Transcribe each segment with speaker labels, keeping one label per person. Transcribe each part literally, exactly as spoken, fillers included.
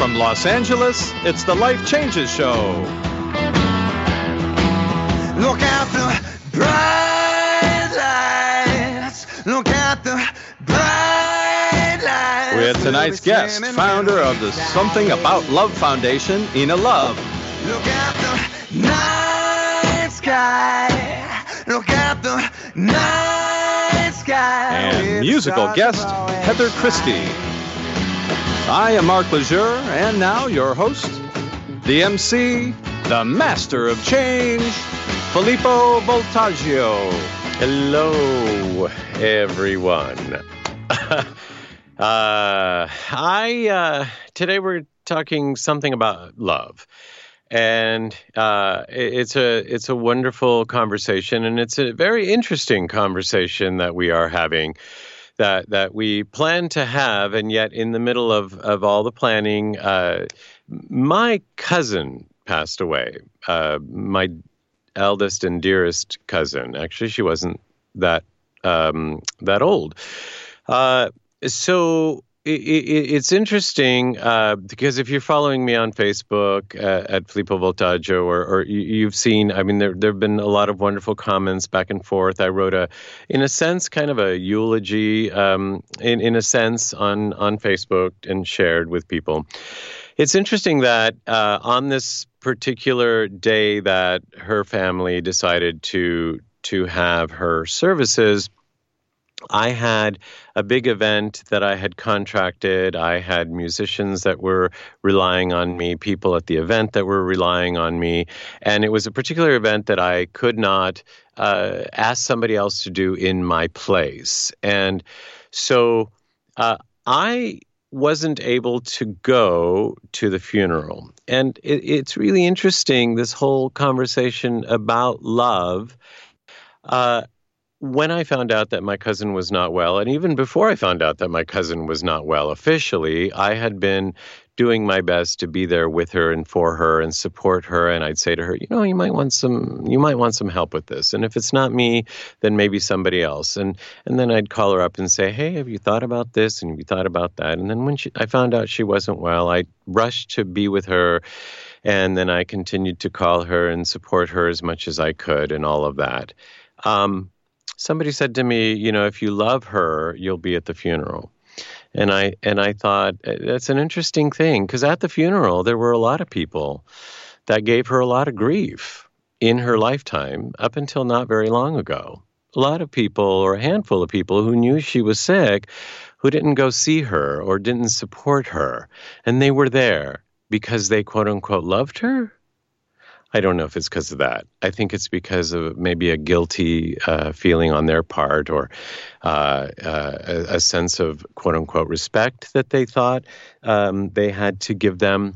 Speaker 1: from Los Angeles, it's the Life Changes Show.
Speaker 2: Look at the bright lights. Look at the bright lights.
Speaker 1: With tonight's guest, founder of the Something About Love Foundation, Ina Love.
Speaker 2: Look at the night sky. Look at the night sky.
Speaker 1: And musical guest, Heather Christie. I am Mark Lejeune, and now your host, the M C, the master of change, Filippo Voltaggio.
Speaker 3: Hello, everyone. uh, I uh, today we're talking something about love, and uh, it's a it's a wonderful conversation, and it's a very interesting conversation that we are having. That that we plan to have, and yet in the middle of, of all the planning, uh, my cousin passed away. Uh, my eldest and dearest cousin. Actually, she wasn't that um, that old. Uh, so it, it, it's interesting uh, because if you're following me on Facebook uh, at Filippo Voltaggio, or, or you, you've seen, I mean, there there have been a lot of wonderful comments back and forth. I wrote a, in a sense, kind of a eulogy, um, in in a sense, on on Facebook and shared with people. It's interesting that uh, on this particular day that her family decided to to have her services, I had a big event that I had contracted. I had musicians that were relying on me, people at the event that were relying on me. And it was a particular event that I could not uh, ask somebody else to do in my place. And so uh, I wasn't able to go to the funeral. And it, it's really interesting, this whole conversation about love. Uh, When I found out that my cousin was not well, and even before I found out that my cousin was not well officially, I had been doing my best to be there with her and for her and support her. And I'd say to her, you know, you might want some, you might want some help with this. And if it's not me, then maybe somebody else. And and then I'd call her up and say, hey, have you thought about this? And have you thought about that? And then when she, I found out she wasn't well, I rushed to be with her. And then I continued to call her and support her as much as I could and all of that. Um, Somebody said to me, you know, if you love her, you'll be at the funeral. And I and I thought, that's an interesting thing, because at the funeral, there were a lot of people that gave her a lot of grief in her lifetime up until not very long ago. A lot of people, or a handful of people, who knew she was sick, who didn't go see her or didn't support her. And they were there because they, quote unquote, loved her. I don't know if it's because of that. I think it's because of maybe a guilty uh, feeling on their part, or uh, uh, a, a sense of, quote unquote, respect that they thought um, they had to give them.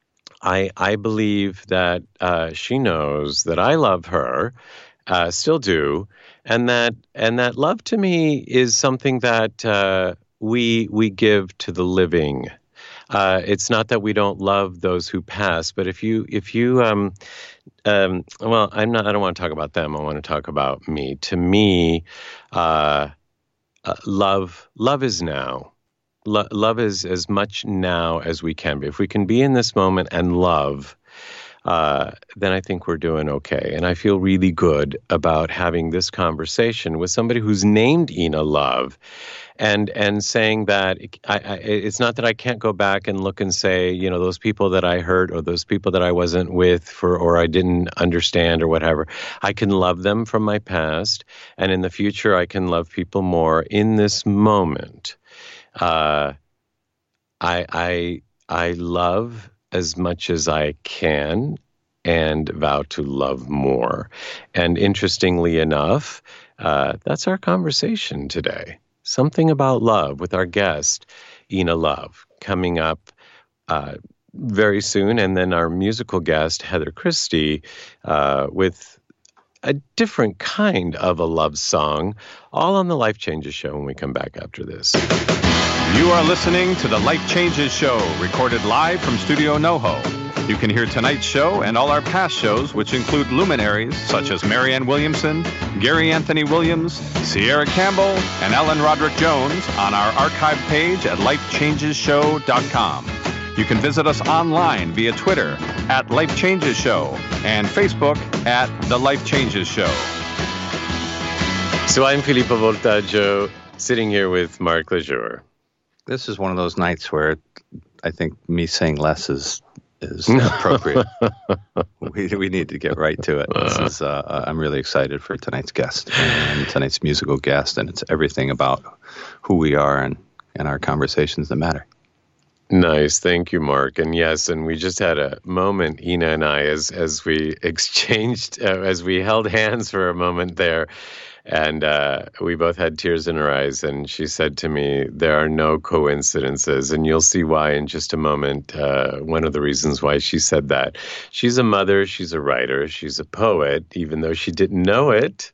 Speaker 3: I I believe that uh, she knows that I love her, uh, still do, and that and that love to me is something that uh, we we give to the living. Uh, it's not that we don't love those who pass, but if you, if you, um, um, well, I'm not, I don't want to talk about them. I want to talk about me. To me, uh, uh, love, love is now. Lo- love is as much now as we can be. If we can be in this moment and love, uh, then I think we're doing okay. And I feel really good about having this conversation with somebody who's named Ina Love. And and saying that I, I, it's not that I can't go back and look and say, you know, those people that I hurt, or those people that I wasn't with, for, or I didn't understand, or whatever. I can love them from my past, and in the future I can love people more. In this moment, uh, I I I love as much as I can, and vow to love more. And interestingly enough, uh, that's our conversation today. Something About Love with our guest, Ina Love, coming up uh, very soon. And then our musical guest, Heather Christie, uh, with a different kind of a love song, all on the Life Changes Show when we come back after this.
Speaker 1: You are listening to the Life Changes Show, recorded live from Studio NoHo. You can hear tonight's show and all our past shows, which include luminaries such as Marianne Williamson, Gary Anthony Williams, Sierra Campbell, and Ellen Roderick Jones on our archive page at life changes show dot com. You can visit us online via Twitter at Life Changes Show and Facebook at The Life Changes Show.
Speaker 3: So I'm Filippo Voltaggio, sitting here with Mark LeJour.
Speaker 4: This is one of those nights where I think me saying less is is appropriate. we we need to get right to it. This is uh, I'm really excited for tonight's guest and tonight's musical guest, and it's everything about who we are and, and our conversations that matter.
Speaker 3: Nice. Thank you, Mark. And yes, and we just had a moment, Ina and I, as as we exchanged, uh, as we held hands for a moment there. And uh, we both had tears in our eyes. And she said to me, there are no coincidences. And you'll see why in just a moment. Uh, one of the reasons why she said that. She's a mother. She's a writer. She's a poet, even though she didn't know it.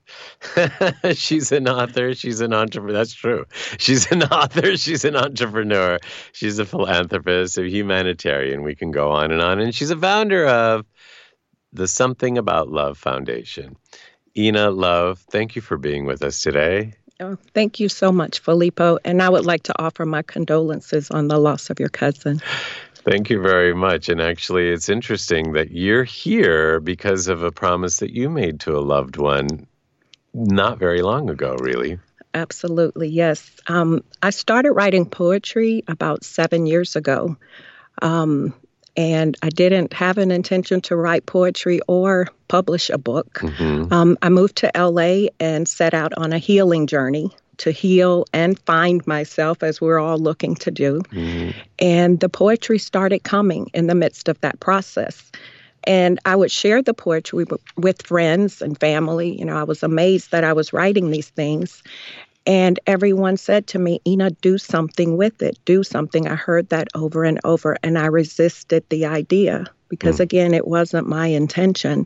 Speaker 3: She's an author. She's an entrepreneur. That's true. She's an author. She's an entrepreneur. She's a philanthropist, a humanitarian. We can go on and on. And she's a founder of the Something About Love Foundation. Ina Love, thank you for being with us today.
Speaker 5: Oh, thank you so much, Filippo. And I would like to offer my condolences on the loss of your cousin.
Speaker 3: Thank you very much. And actually, it's interesting that you're here because of a promise that you made to a loved one not very long ago, really.
Speaker 5: Absolutely, yes. Um, I started writing poetry about seven years ago. Um, and I didn't have an intention to write poetry or publish a book. Mm-hmm. Um, I moved to L A and set out on a healing journey to heal and find myself, as we're all looking to do. Mm-hmm. And the poetry started coming in the midst of that process. And I would share the poetry with friends and family. You know, I was amazed that I was writing these things. And everyone said to me, Ina, do something with it. Do something. I heard that over and over, and I resisted the idea because, mm. again, it wasn't my intention.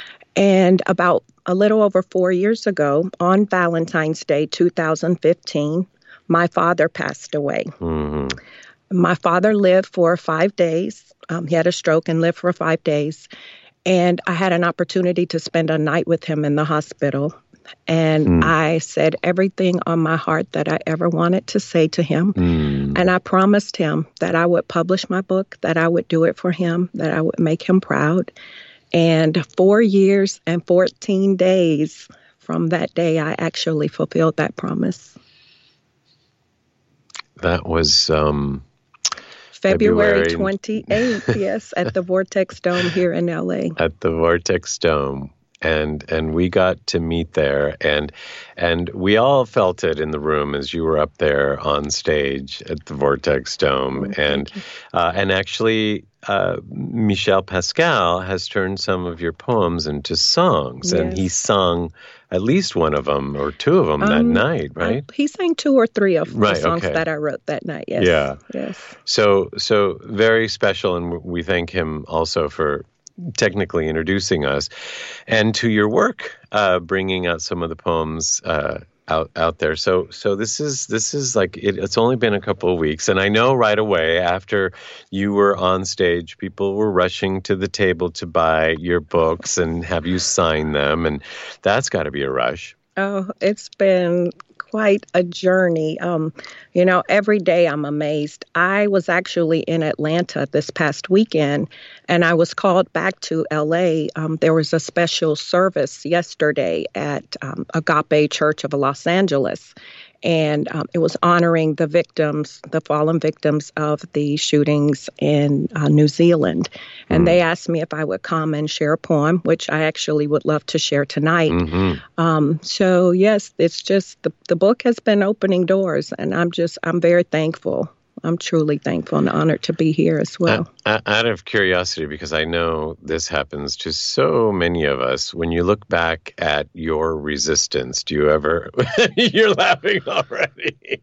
Speaker 5: And about a little over four years ago, on Valentine's Day, two thousand fifteen, my father passed away. Mm-hmm. My father lived for five days. Um, he had a stroke and lived for five days. And I had an opportunity to spend a night with him in the hospital. And mm. I said everything on my heart that I ever wanted to say to him. Mm. And I promised him that I would publish my book, that I would do it for him, that I would make him proud. And four years and fourteen days from that day, I actually fulfilled that promise.
Speaker 3: That was um,
Speaker 5: February, February twenty-eighth, yes, at the Vortex Dome here in L A.
Speaker 3: At the Vortex Dome. And and we got to meet there, and and we all felt it in the room as you were up there on stage at the Vortex Dome. Oh, and uh, and actually, uh, Michel Pascal has turned some of your poems into songs, yes. And he sung at least one of them or two of them um, that night, right?
Speaker 5: Uh, he sang two or three of
Speaker 3: right,
Speaker 5: the songs
Speaker 3: okay.
Speaker 5: that I wrote that night. Yes.
Speaker 3: Yeah.
Speaker 5: Yes.
Speaker 3: So so very special, and we thank him also for technically introducing us, and to your work, uh, bringing out some of the poems uh, out out there. So so this is this is like it, it's only been a couple of weeks, and I know right away after you were on stage, people were rushing to the table to buy your books and have you sign them, and that's got to be a rush.
Speaker 5: Oh, it's been quite a journey. Um, you know, every day I'm amazed. I was actually in Atlanta this past weekend, and I was called back to L A. Um, there was a special service yesterday at um, Agape Church of Los Angeles, and um, it was honoring the victims, the fallen victims of the shootings in uh, New Zealand. And mm. they asked me if I would come and share a poem, which I actually would love to share tonight. Mm-hmm. Um, so, yes, it's just the, the book has been opening doors, and I'm just, I'm very thankful. I'm truly thankful and honored to be here as well.
Speaker 3: Uh, out of curiosity, because I know this happens to so many of us, when you look back at your resistance, do you ever, you're laughing already.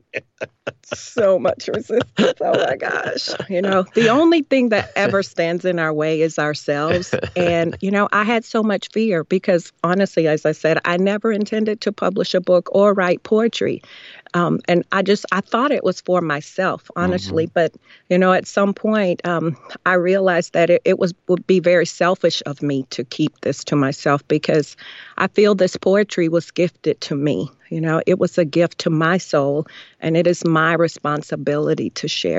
Speaker 5: So much resistance. Oh my gosh. You know, the only thing that ever stands in our way is ourselves. And, you know, I had so much fear because honestly, as I said, I never intended to publish a book or write poetry. Um, and I just, I thought it was for myself, honestly. Mm-hmm. But, you know, at some point, um, I realized that it, it was would be very selfish of me to keep this to myself because I feel this poetry was gifted to me. You know, it was a gift to my soul, and it is my responsibility to share.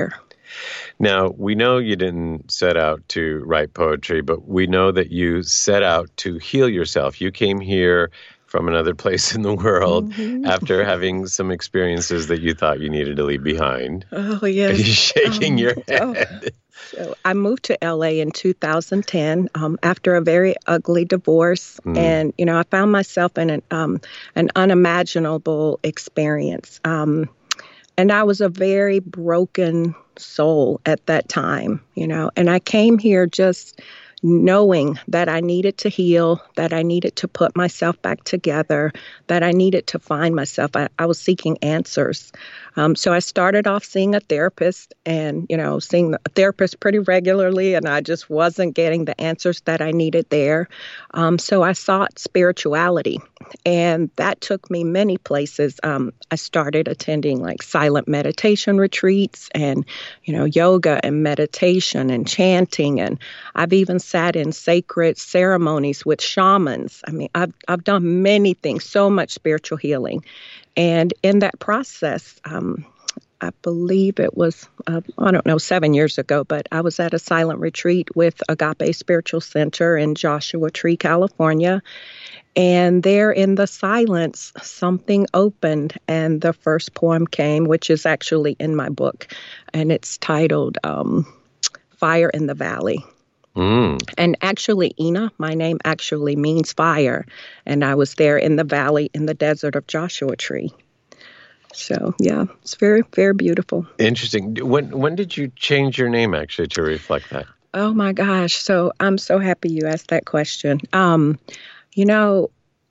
Speaker 3: Now, we know you didn't set out to write poetry, but we know that you set out to heal yourself. You came here from another place in the world mm-hmm. after having some experiences that you thought you needed to leave behind.
Speaker 5: Oh, yes.
Speaker 3: Are you shaking um, your head?
Speaker 5: Oh. So I moved to L A in two thousand ten um, after a very ugly divorce. Mm. And, you know, I found myself in an, um, an unimaginable experience. Um, and I was a very broken soul at that time, you know, and I came here just knowing that I needed to heal, that I needed to put myself back together, that I needed to find myself. I, I was seeking answers. Um, so I started off seeing a therapist and, you know, seeing a therapist pretty regularly, and I just wasn't getting the answers that I needed there. Um, so I sought spirituality, and that took me many places. Um, I started attending like silent meditation retreats and, you know, yoga and meditation and chanting. And I've even sat in sacred ceremonies with shamans. I mean, I've, I've done many things, so much spiritual healing. And in that process, um, I believe it was, uh, I don't know, seven years ago, but I was at a silent retreat with Agape Spiritual Center in Joshua Tree, California. And there in the silence, something opened, and the first poem came, which is actually in my book. And it's titled um, Fire in the Valley. Mm. And actually, Ina, my name actually means fire. And I was there in the valley in the desert of Joshua Tree. So, yeah, it's very, very beautiful.
Speaker 3: Interesting. When when did you change your name, actually, to reflect that?
Speaker 5: Oh, my gosh. So I'm so happy you asked that question. Um, you know,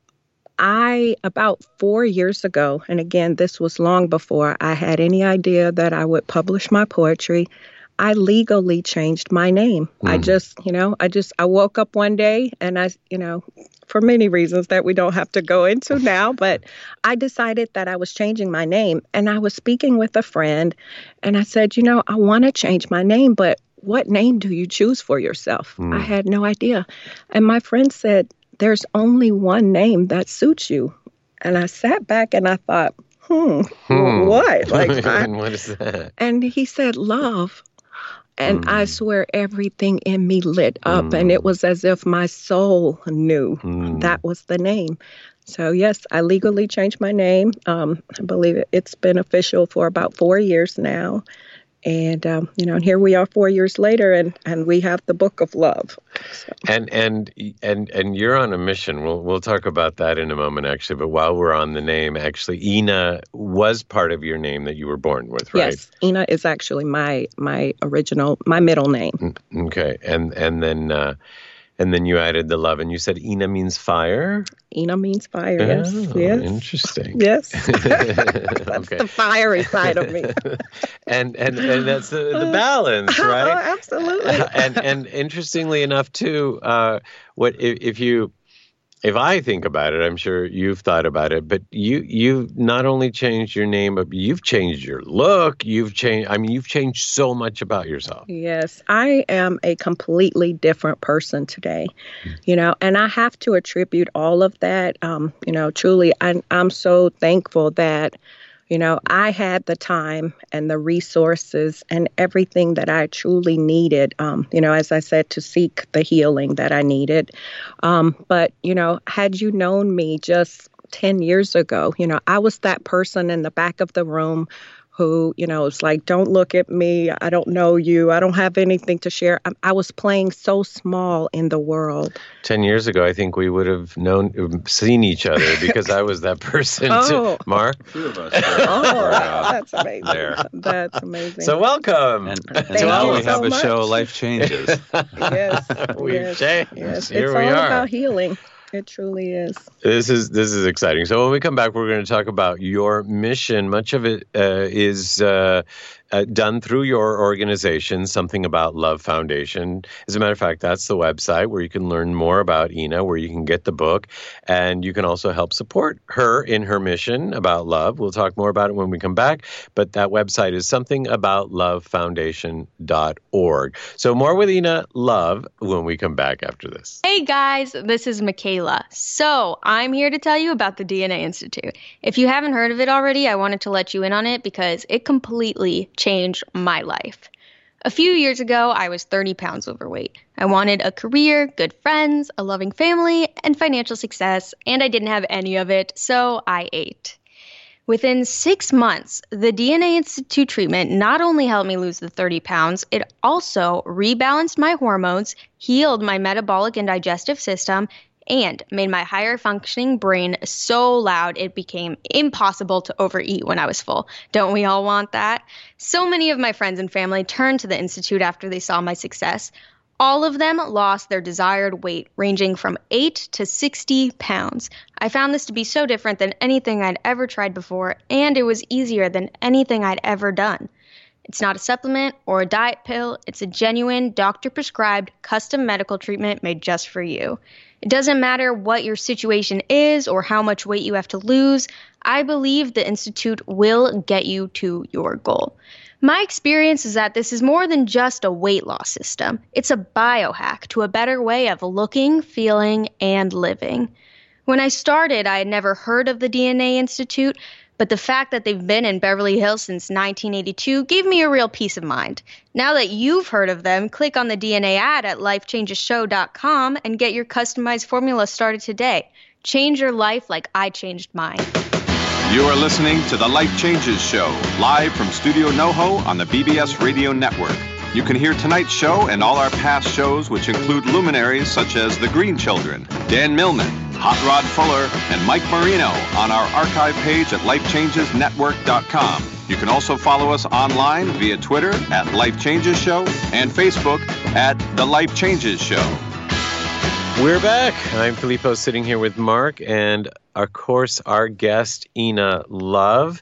Speaker 5: I, about four years ago, and again, this was long before I had any idea that I would publish my poetry, I legally changed my name. Mm. I just, you know, I just, I woke up one day and I, you know, for many reasons that we don't have to go into now, but I decided that I was changing my name. And I was speaking with a friend and I said, you know, I want to change my name, but what name do you choose for yourself? Mm. I had no idea. And my friend said, there's only one name that suits you. And I sat back and I thought, hmm, hmm. what? Like, I,
Speaker 3: what is that?
Speaker 5: And he said, love. And mm. I swear everything in me lit up, mm. and it was as if my soul knew mm. that was the name. So, yes, I legally changed my name. Um, I believe it, it's been official for about four years now. And, um, you know, and here we are four years later, and, and we have the Book of Love. So.
Speaker 3: And and and and you're on a mission. We'll we'll talk about that in a moment, actually. But while we're on the name, actually, Ina was part of your name that you were born with, right?
Speaker 5: Yes, Ina is actually my my original, my middle name.
Speaker 3: Okay, and and then uh, and then you added the love, and you said Ina means fire.
Speaker 5: Ina means fire. Yes,
Speaker 3: oh,
Speaker 5: yes.
Speaker 3: Interesting.
Speaker 5: Yes, that's okay. The fiery side of me.
Speaker 3: and and and that's the, the balance, right?
Speaker 5: Oh, absolutely.
Speaker 3: and and interestingly enough, too, uh, what if, if you. If I think about it, I'm sure you've thought about it, but you you've not only changed your name, but you've changed your look. You've changed. I mean, you've changed so much about yourself.
Speaker 5: Yes, I am a completely different person today, you know, and I have to attribute all of that. Um, you know, truly, I, I'm so thankful that, you know, I had the time and the resources and everything that I truly needed, um, you know, as I said, to seek the healing that I needed. Um, but, you know, had you known me just ten years ago, you know, I was that person in the back of the room who, you know, it's like, don't look at me. I don't know you. I don't have anything to share. I, I was playing so small in the world.
Speaker 3: Ten years ago, I think we would have known, seen each other because I was that person
Speaker 5: oh.
Speaker 3: too. Mark?
Speaker 4: Two of us.
Speaker 5: Oh, that's amazing. There. That's amazing.
Speaker 3: So welcome.
Speaker 4: And, and now we have
Speaker 5: so
Speaker 4: a
Speaker 5: much.
Speaker 4: show, Life Changes.
Speaker 5: Yes.
Speaker 3: We've
Speaker 5: yes,
Speaker 3: changed.
Speaker 5: Yes.
Speaker 3: Here
Speaker 5: it's
Speaker 3: we
Speaker 5: all
Speaker 3: are.
Speaker 5: about healing. It truly is.
Speaker 3: This is this is exciting. So when we come back, we're going to talk about your mission. Much of it uh, is uh, uh, done through your organization, Something About Love Foundation. As a matter of fact, that's the website where you can learn more about Ina, where you can get the book, and you can also help support her in her mission about love. We'll talk more about it when we come back, but that website is something about love foundation dot org. So more with Ina Love when we come back after this.
Speaker 6: Hey guys, this is Michaela. So I'm here to tell you about the D N A Institute. If you haven't heard of it already, I wanted to let you in on it because it completely changed my life. A few years ago, I was thirty pounds overweight. I wanted a career, good friends, a loving family, and financial success, and I didn't have any of it, so I ate. Within six months, the D N A Institute treatment not only helped me lose the thirty pounds, it also rebalanced my hormones, healed my metabolic and digestive system, and made my higher functioning brain so loud it became impossible to overeat when I was full. Don't we all want that? So many of my friends and family turned to the Institute after they saw my success. All of them lost their desired weight, ranging from eight to sixty pounds. I found this to be so different than anything I'd ever tried before, and it was easier than anything I'd ever done. It's not a supplement or a diet pill. It's a genuine, doctor-prescribed, custom medical treatment made just for you. It doesn't matter what your situation is or how much weight you have to lose. I believe the Institute will get you to your goal. My experience is that this is more than just a weight loss system. It's a biohack to a better way of looking, feeling, and living. When I started, I had never heard of the D N A Institute, but the fact that they've been in Beverly Hills since nineteen eighty-two gave me a real peace of mind. Now that you've heard of them, click on the D N A ad at life changes show dot com and get your customized formula started today. Change your life like I changed mine.
Speaker 1: You are listening to The Life Changes Show, live from Studio NoHo on the B B S Radio Network. You can hear tonight's show and all our past shows, which include luminaries such as The Green Children, Dan Millman, Hot Rod Fuller, and Mike Marino on our archive page at life changes network dot com. You can also follow us online via Twitter at Life Changes Show and Facebook at The Life Changes Show.
Speaker 3: We're back. I'm Filippo, sitting here with Mark, and of course, our guest, Ina Love,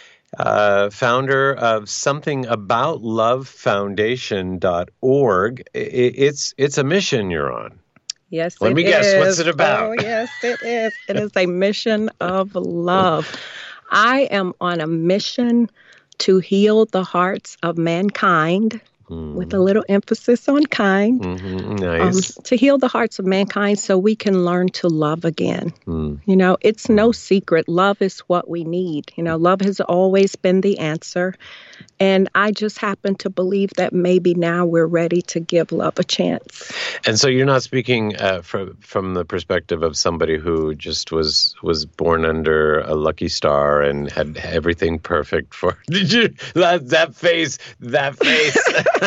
Speaker 3: uh, founder of something about love foundation dot org. It's it's a mission you're on.
Speaker 5: Yes,
Speaker 3: Let
Speaker 5: it
Speaker 3: me
Speaker 5: is.
Speaker 3: guess, what's it about?
Speaker 5: Oh, yes, it is. It is a mission of love. I am on a mission to heal the hearts of mankind, mm. with a little emphasis on kind.
Speaker 3: Mm-hmm. Nice.
Speaker 5: Um, to heal the hearts of mankind so we can learn to love again. Mm. You know, it's no secret. Love is what we need. You know, love has always been the answer. And I just happen to believe that maybe now we're ready to give love a chance.
Speaker 3: And so you're not speaking uh, from from the perspective of somebody who just was was born under a lucky star and had everything perfect for. Did you that, that face? That face.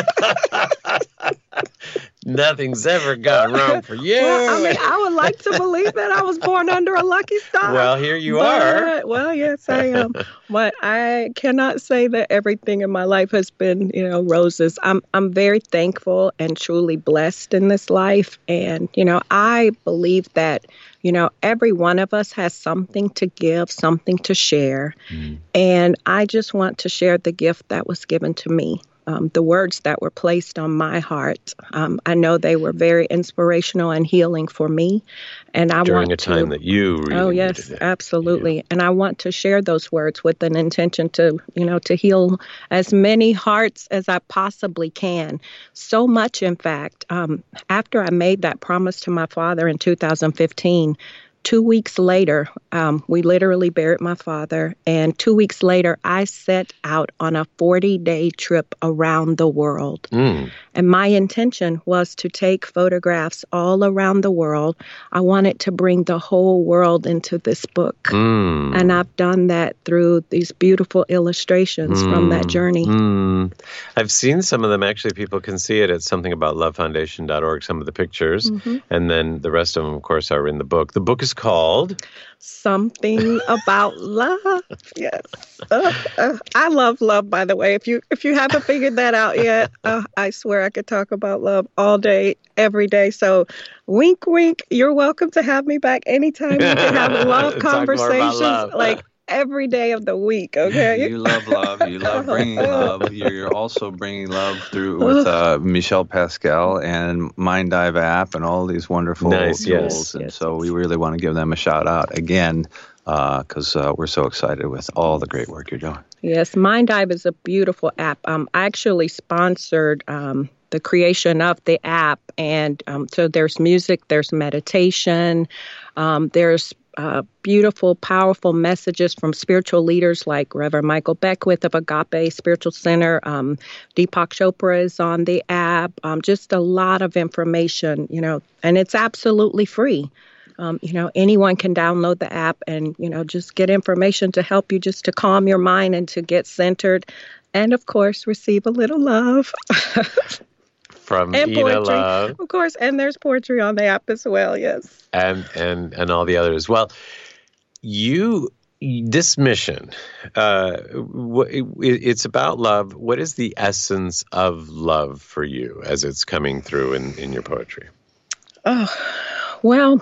Speaker 3: Nothing's ever gone wrong for you.
Speaker 5: Well, I mean, I would like to believe that I was born under a lucky star.
Speaker 3: Well, here you
Speaker 5: but,
Speaker 3: are.
Speaker 5: Well, yes, I am. But I cannot say that everything in my life has been, you know, roses. I'm I'm very thankful and truly blessed in this life. And, you know, I believe that, you know, every one of us has something to give, something to share. Mm. And I just want to share the gift that was given to me. Um, the words that were placed on my heart. Um, I know they were very inspirational and healing for me. And I
Speaker 3: During
Speaker 5: want
Speaker 3: a time
Speaker 5: to,
Speaker 3: that you really
Speaker 5: Oh, yes,
Speaker 3: needed it.
Speaker 5: absolutely.
Speaker 3: Yeah.
Speaker 5: And I want to share those words with an intention to, you know, to heal as many hearts as I possibly can. So much, in fact, um, after I made that promise to my father in two thousand fifteen, Two weeks later, um, we literally buried my father, and two weeks later, I set out on a forty-day trip around the world. Mm. And my intention was to take photographs all around the world. I wanted to bring the whole world into this book. Mm. And I've done that through these beautiful illustrations mm. from that journey.
Speaker 3: Mm. I've seen some of them. Actually, people can see it at something about love foundation dot org, some of the pictures. Mm-hmm. And then the rest of them, of course, are in the book. The book is called
Speaker 5: Something About Love. Yes, uh, uh, I love love. By the way, if you if you haven't figured that out yet, uh, I swear I could talk about love all day, every day. So, wink, wink. You're welcome to have me back anytime. We can have love conversations,
Speaker 3: love.
Speaker 5: like every day of the week. Okay.
Speaker 4: You love love. You love bringing love. You're also bringing love through with uh, Michelle Pascal and Mind Dive app and all these wonderful
Speaker 3: nice,
Speaker 4: tools.
Speaker 3: yes.
Speaker 4: And
Speaker 5: yes,
Speaker 4: so
Speaker 5: yes.
Speaker 4: we really want to give them a shout out again because uh, uh, we're so excited with all the great work you're doing.
Speaker 5: Yes, Mind Dive is a beautiful app. Um, I actually sponsored um, the creation of the app, and um, so there's music, there's meditation, um, there's uh, beautiful, powerful messages from spiritual leaders like Reverend Michael Beckwith of Agape Spiritual Center. Um, Deepak Chopra is on the app. Um, just a lot of information, you know, and it's absolutely free. Um, you know, anyone can download the app and, you know, just get information to help you just to calm your mind and to get centered. And, of course, receive a little love.
Speaker 3: From
Speaker 5: and
Speaker 3: Ina
Speaker 5: poetry,
Speaker 3: Love.
Speaker 5: of course. And there's poetry on the app as well, yes.
Speaker 3: And, and, and all the others. Well, you, this mission, uh, it, it's about love. What is the essence of love for you as it's coming through in, in your poetry?
Speaker 5: Oh, well...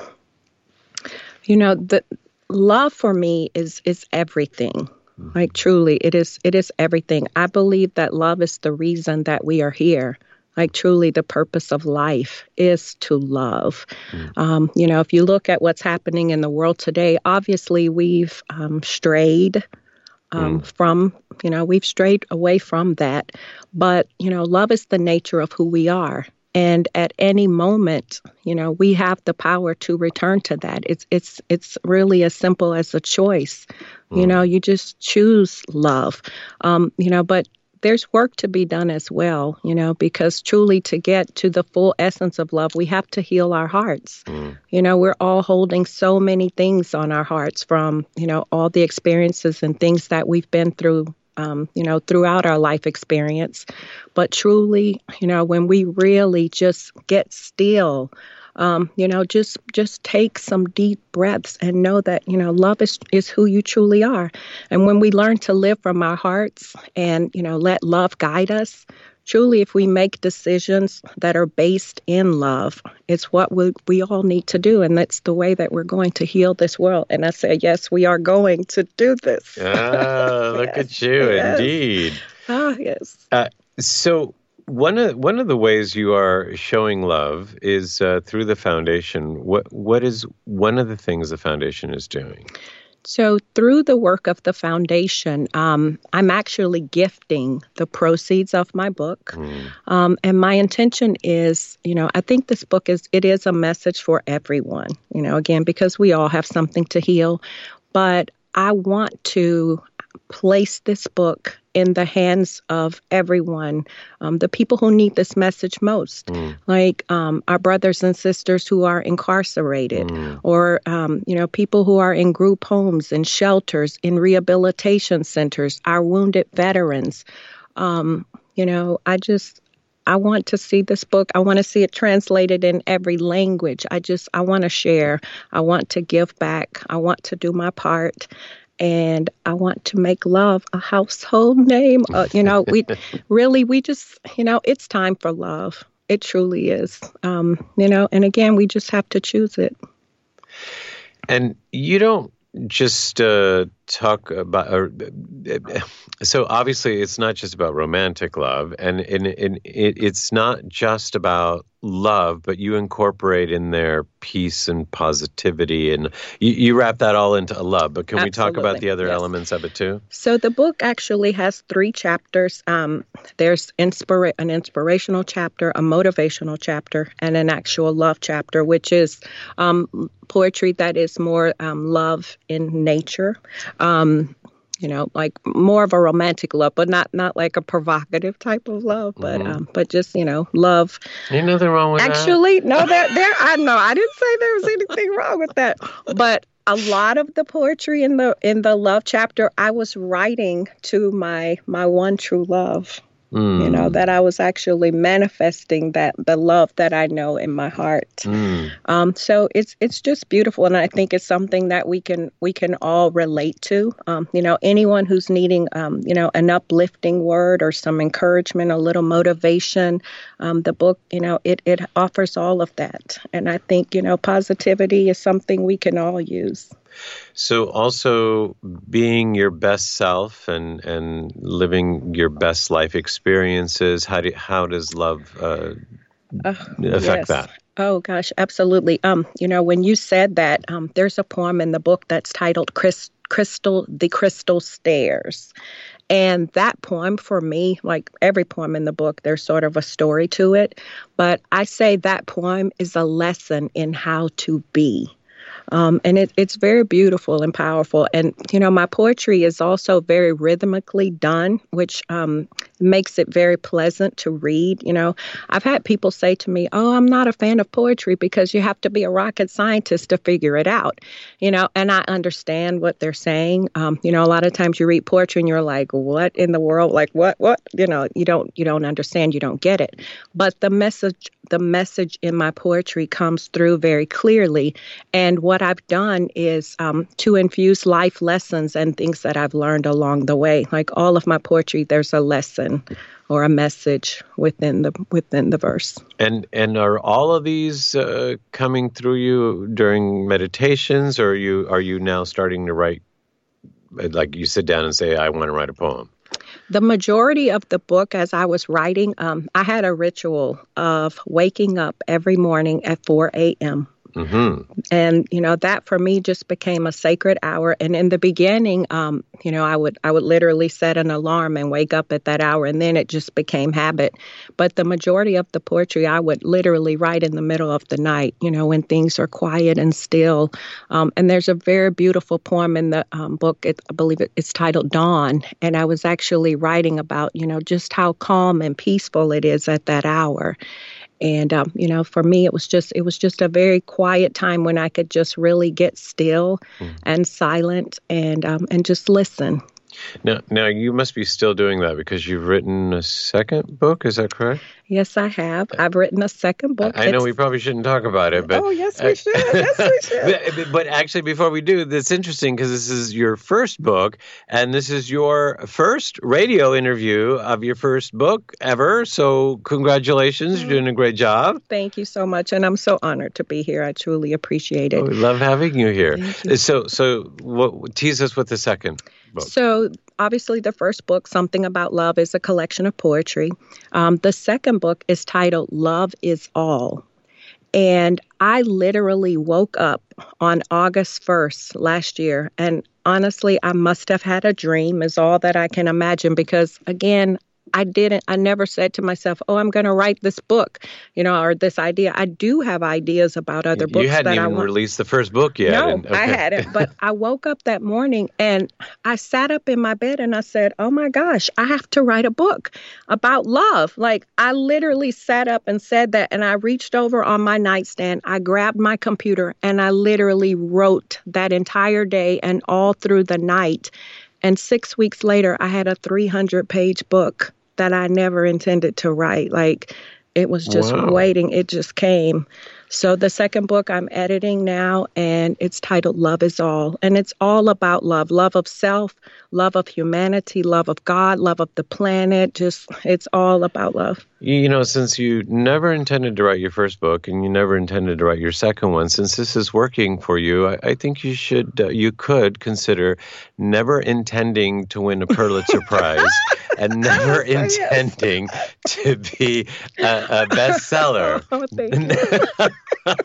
Speaker 5: You know, the love for me is is everything. Mm-hmm. Like truly, it is it is everything. I believe that love is the reason that we are here. Like truly, the purpose of life is to love. Mm-hmm. Um, you know, if you look at what's happening in the world today, obviously we've um, strayed um, mm. from, you know, we've strayed away from that. But, you know, love is the nature of who we are. And at any moment, you know, we have the power to return to that. It's it's it's really as simple as a choice. Mm. You know, you just choose love. Um, you know, but there's work to be done as well, you know, because truly to get to the full essence of love, we have to heal our hearts. Mm. You know, we're all holding so many things on our hearts from, you know, all the experiences and things that we've been through. Um, you know, throughout our life experience. But truly, you know, when we really just get still, um, you know, just just take some deep breaths and know that, you know, love is, is who you truly are. And when we learn to live from our hearts and, you know, let love guide us, truly, if we make decisions that are based in love, it's what we, we all need to do. And that's the way that we're going to heal this world. And I say, yes, we are going to do this.
Speaker 3: Ah, look yes, at you,
Speaker 5: yes.
Speaker 3: Indeed.
Speaker 5: Ah, yes.
Speaker 3: Uh, so one of one of the ways you are showing love is uh, through the foundation. What what is one of the things the foundation is doing?
Speaker 5: So through the work of the foundation, um, I'm actually gifting the proceeds of my book. Mm. Um, and my intention is, you know, I think this book is, it is a message for everyone, you know, again, because we all have something to heal. But I want to place this book in the hands of everyone, um, the people who need this message most, mm. like um, our brothers and sisters who are incarcerated, mm. or, um, you know, people who are in group homes, in shelters, in rehabilitation centers, our wounded veterans. Um, you know, I just, I want to see this book. I want to see it translated in every language. I just, I want to share. I want to give back. I want to do my part. And I want to make love a household name. Uh, you know, we really, we just, you know, it's time for love. It truly is. Um, you know, and again, we just have to choose it.
Speaker 3: And you don't just uh, talk about, or, so obviously it's not just about romantic love, and, and, and it, it's not just about love, but you incorporate in there peace and positivity, and you, you wrap that all into a love. But can Absolutely. we talk about the other yes. elements of it too?
Speaker 5: So the book actually has three chapters. Um, there's inspira- an inspirational chapter, a motivational chapter, and an actual love chapter, which is um, poetry that is more um, love in nature. Um, You know, like more of a romantic love, but not not like a provocative type of love, but mm-hmm. um, but just, you know, love.
Speaker 3: Ain't nothing wrong with
Speaker 5: Actually,
Speaker 3: that.
Speaker 5: no, there there I know I didn't say there was anything wrong with that, but a lot of the poetry in the in the love chapter, I was writing to my my one true love. Mm. You know, that I was actually manifesting that the love that I know in my heart. Mm. Um, so it's it's just beautiful, and I think it's something that we can we can all relate to. Um, you know, anyone who's needing um, you know an uplifting word or some encouragement, a little motivation. Um, the book, you know, it it offers all of that, and I think you know positivity is something we can all use.
Speaker 3: So also being your best self and, and living your best life experiences, how do how does love uh, uh, affect
Speaker 5: yes.
Speaker 3: that?
Speaker 5: Oh, gosh, absolutely. Um, you know, when you said that, um, there's a poem in the book that's titled Chris, Crystal, The Crystal Stairs. And that poem for me, like every poem in the book, there's sort of a story to it. But I say that poem is a lesson in how to be. Um, and it, it's very beautiful and powerful. And, you know, my poetry is also very rhythmically done, which um, makes it very pleasant to read. You know, I've had people say to me, oh, I'm not a fan of poetry because you have to be a rocket scientist to figure it out. You know, and I understand what they're saying. Um, you know, a lot of times you read poetry and you're like, what in the world? Like, what, what? You know, you don't, you don't understand, you don't get it. But the message, the message in my poetry comes through very clearly. And what I've done is um, to infuse life lessons and things that I've learned along the way. Like all of my poetry, there's a lesson or a message within the within the verse.
Speaker 3: And and are all of these uh, coming through you during meditations, or are you are you now starting to write? Like you sit down and say, I want to write a poem.
Speaker 5: The majority of the book, as I was writing, um, I had a ritual of waking up every morning at four a.m.
Speaker 3: Mm-hmm.
Speaker 5: And, you know, that for me just became a sacred hour. And in the beginning, um, you know, I would I would literally set an alarm and wake up at that hour. And then it just became habit. But the majority of the poetry, I would literally write in the middle of the night, you know, when things are quiet and still. Um, and there's a very beautiful poem in the um, book. It, I believe it, it's titled Dawn. And I was actually writing about, you know, just how calm and peaceful it is at that hour. And, um, you know, for me, it was just it was just a very quiet time when I could just really get still mm. and silent and um, and just listen.
Speaker 3: Now, now, you must be still doing that because you've written a second book. Is that correct?
Speaker 5: Yes, I have. I've written a second book.
Speaker 3: I know it's... we probably shouldn't talk about it, but
Speaker 5: oh, yes, we should. Yes, we should.
Speaker 3: but, but actually, before we do, that's interesting because this is your first book, and this is your first radio interview of your first book ever. So, congratulations! You're doing a great job.
Speaker 5: Thank you so much, and I'm so honored to be here. I truly appreciate it.
Speaker 3: Oh, we love having you here.
Speaker 5: Thank you.
Speaker 3: So, so what, tease us with the second book.
Speaker 5: So, obviously, the first book, Something About Love, is a collection of poetry. Um, the second book is titled Love Is All. And I literally woke up on August first last year. And honestly, I must have had a dream is all that I can imagine because, again, I didn't, I never said to myself, oh, I'm going to write this book, you know, or this idea. I do have ideas about other books.
Speaker 3: You hadn't
Speaker 5: that
Speaker 3: even
Speaker 5: I want.
Speaker 3: released the first book yet.
Speaker 5: No,
Speaker 3: and, okay.
Speaker 5: I hadn't. But I woke up that morning and I sat up in my bed and I said, oh my gosh, I have to write a book about love. Like I literally sat up and said that and I reached over on my nightstand. I grabbed my computer and I literally wrote that entire day and all through the night. And six weeks later, I had a three hundred page book that I never intended to write. Like, it was just
Speaker 3: wow.
Speaker 5: waiting. It just came. So the second book I'm editing now, and it's titled Love Is All. And it's all about love, love of self, love of humanity, love of God, love of the planet. Just, it's all about love.
Speaker 3: You know, since you never intended to write your first book and you never intended to write your second one, since this is working for you, I, I think you should, uh, you could consider never intending to win a Pulitzer Prize and never intending yes. to be a, a bestseller.
Speaker 5: Oh, thank you.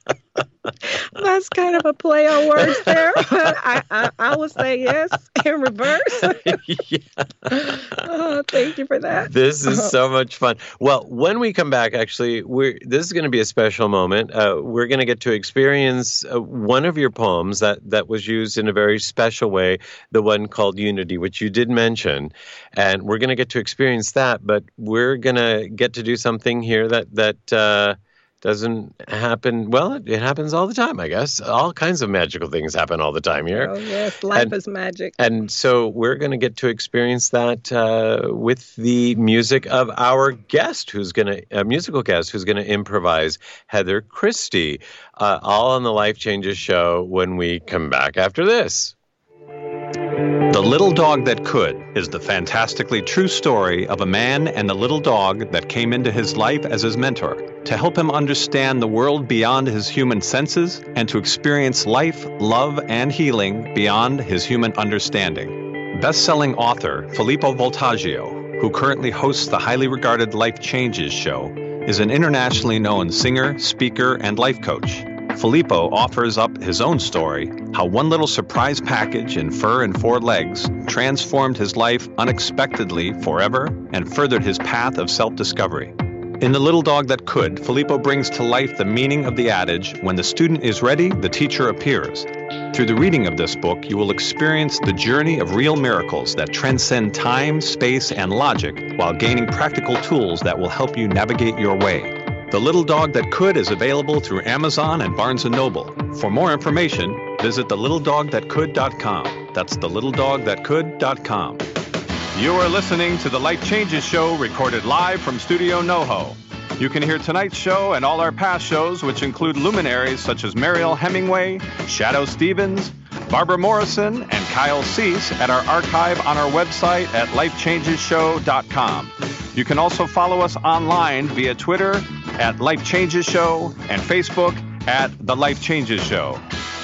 Speaker 5: That's kind of a play on words there. I, I, I will say yes in reverse.
Speaker 3: yeah.
Speaker 5: Oh, thank you for that.
Speaker 3: This is so much fun. Well, when we come back, actually, we're this is going to be a special moment. Uh, we're going to get to experience uh, one of your poems that, that was used in a very special way, the one called Unity, which you did mention. And we're going to get to experience that, but we're going to get to do something here that, that uh, doesn't happen. Well, it, it happens all the time, I guess. All kinds of magical things happen all the time here.
Speaker 5: Oh, yes. Life
Speaker 3: and,
Speaker 5: is magic.
Speaker 3: And so we're going to get to experience that uh, with the music of our guest, who's going to, a musical guest, who's going to improvise, Heather Christie, uh, all on the Life Changes show when we come back after this.
Speaker 1: The Little Dog That Could is the fantastically true story of a man and the little dog that came into his life as his mentor to help him understand the world beyond his human senses and to experience life, love, and healing beyond his human understanding. Best-selling author Filippo Voltaggio, who currently hosts the highly regarded Life Changes show, is an internationally known singer, speaker, and life coach. Filippo offers up his own story, how one little surprise package in fur and four legs transformed his life unexpectedly forever and furthered his path of self-discovery. In The Little Dog That Could, Filippo brings to life the meaning of the adage, when the student is ready, the teacher appears. Through the reading of this book, you will experience the journey of real miracles that transcend time, space, and logic while gaining practical tools that will help you navigate your way. The Little Dog That Could is available through Amazon and Barnes and Noble. For more information, visit the little dog that could dot com. That's the little dog that could dot com. You are listening to the Life Changes Show, recorded live from Studio NoHo. You can hear tonight's show and all our past shows, which include luminaries such as Mariel Hemingway, Shadoe Stevens, Barbara Morrison, and Kyle Cease at our archive on our website at life changes show dot com. You can also follow us online via Twitter at Life Changes Show and Facebook at The Life Changes Show.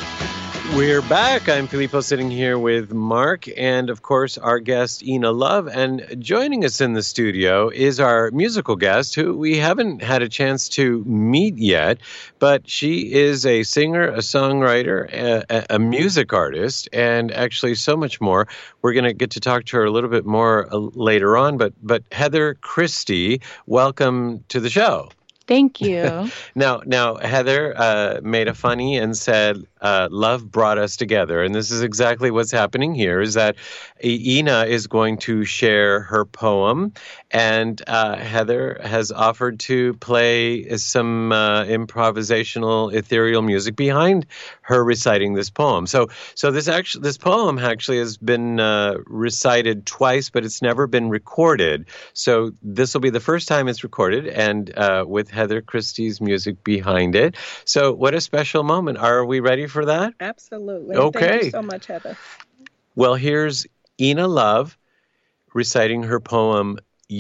Speaker 3: We're back. I'm Filippo, sitting here with Mark and, of course, our guest, Ina Love. And joining us in the studio is our musical guest, who we haven't had a chance to meet yet, but she is a singer, a songwriter, a, a music artist, and actually so much more. We're going to get to talk to her a little bit more uh, later on, but, but Heather Christie, welcome to the show.
Speaker 7: Thank you.
Speaker 3: now, now, Heather uh, made a funny and said, uh, love brought us together. And this is exactly what's happening here, is that Ina is going to share her poem, and uh, Heather has offered to play some uh, improvisational, ethereal music behind her reciting this poem. So, so this actually, this poem actually has been uh, recited twice, but it's never been recorded. So this will be the first time it's recorded, and uh, with Heather Christie's music behind it. So what a special moment. Are we ready for that?
Speaker 5: Absolutely.
Speaker 3: Okay.
Speaker 5: Thank you so much, Heather.
Speaker 3: Well, here's Ina Love reciting her poem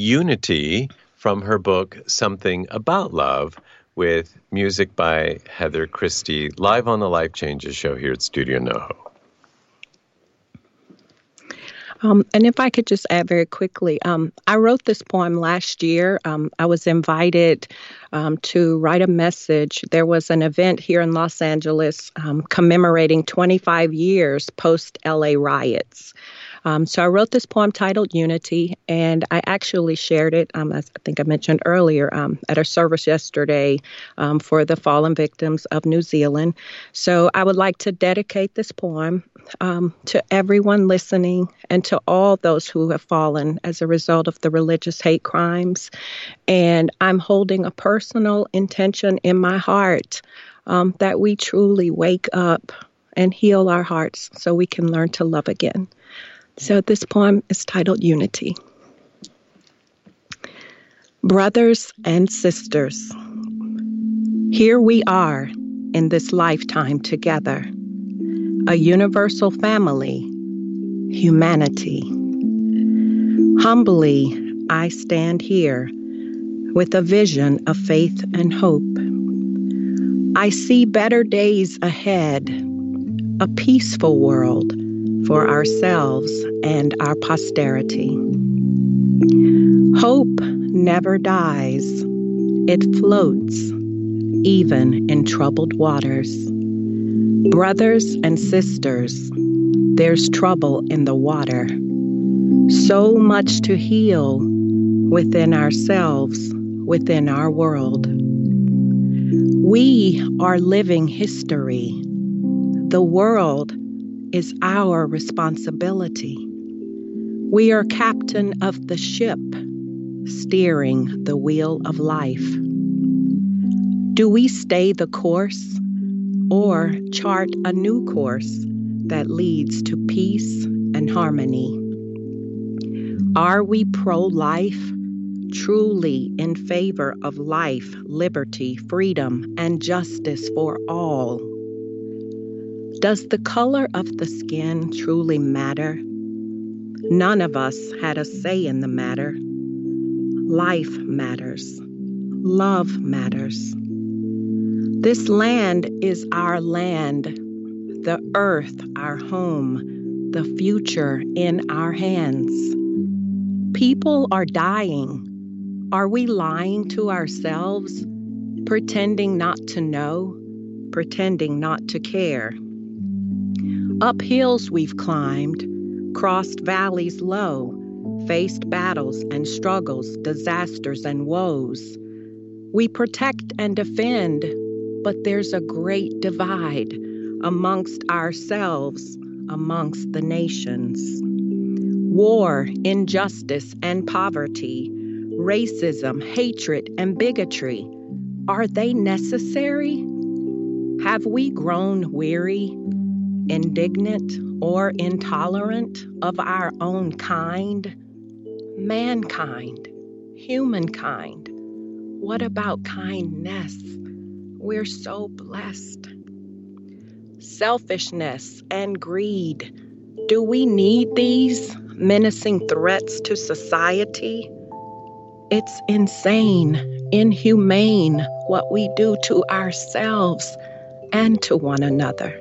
Speaker 3: Unity from her book Something About Love, with music by Heather Christie, live on the Life Changes Show here at Studio NoHo.
Speaker 5: Um, and if I could just add very quickly, um, I wrote this poem last year. Um, I was invited um, to write a message. There was an event here in Los Angeles um, commemorating twenty-five years post-L A riots. Um, so I wrote this poem titled Unity, and I actually shared it, um, as I think I mentioned earlier, um, at a service yesterday um, for the fallen victims of New Zealand. So I would like to dedicate this poem um, to everyone listening and to all those who have fallen as a result of the religious hate crimes. And I'm holding a personal intention in my heart um, that we truly wake up and heal our hearts so we can learn to love again. So this poem is titled Unity. Brothers and sisters, here we are in this lifetime together, a universal family, humanity. Humbly, I stand here with a vision of faith and hope. I see better days ahead, a peaceful world for ourselves and our posterity. Hope never dies. It floats, even in troubled waters. Brothers and sisters, there's trouble in the water. So much to heal within ourselves, within our world. We are living history. The world is our responsibility. We are captain of the ship, steering the wheel of life. Do we stay the course or chart a new course that leads to peace and harmony? Are we pro-life, truly in favor of life, liberty, freedom, and justice for all? Does the color of the skin truly matter? None of us had a say in the matter. Life matters. Love matters. This land is our land, the earth our home, the future in our hands. People are dying. Are we lying to ourselves, pretending not to know, pretending not to care? Up hills we've climbed, crossed valleys low, faced battles and struggles, disasters and woes, We protect and defend, but there's a great divide amongst ourselves, amongst the nations. War, injustice, and poverty, racism, hatred, and bigotry, are they necessary? Have we grown weary, indignant, or intolerant of our own kind? Mankind, humankind. What about kindness? We're so blessed. Selfishness and greed. Do we need these menacing threats to society? It's insane, inhumane what we do to ourselves and to one another.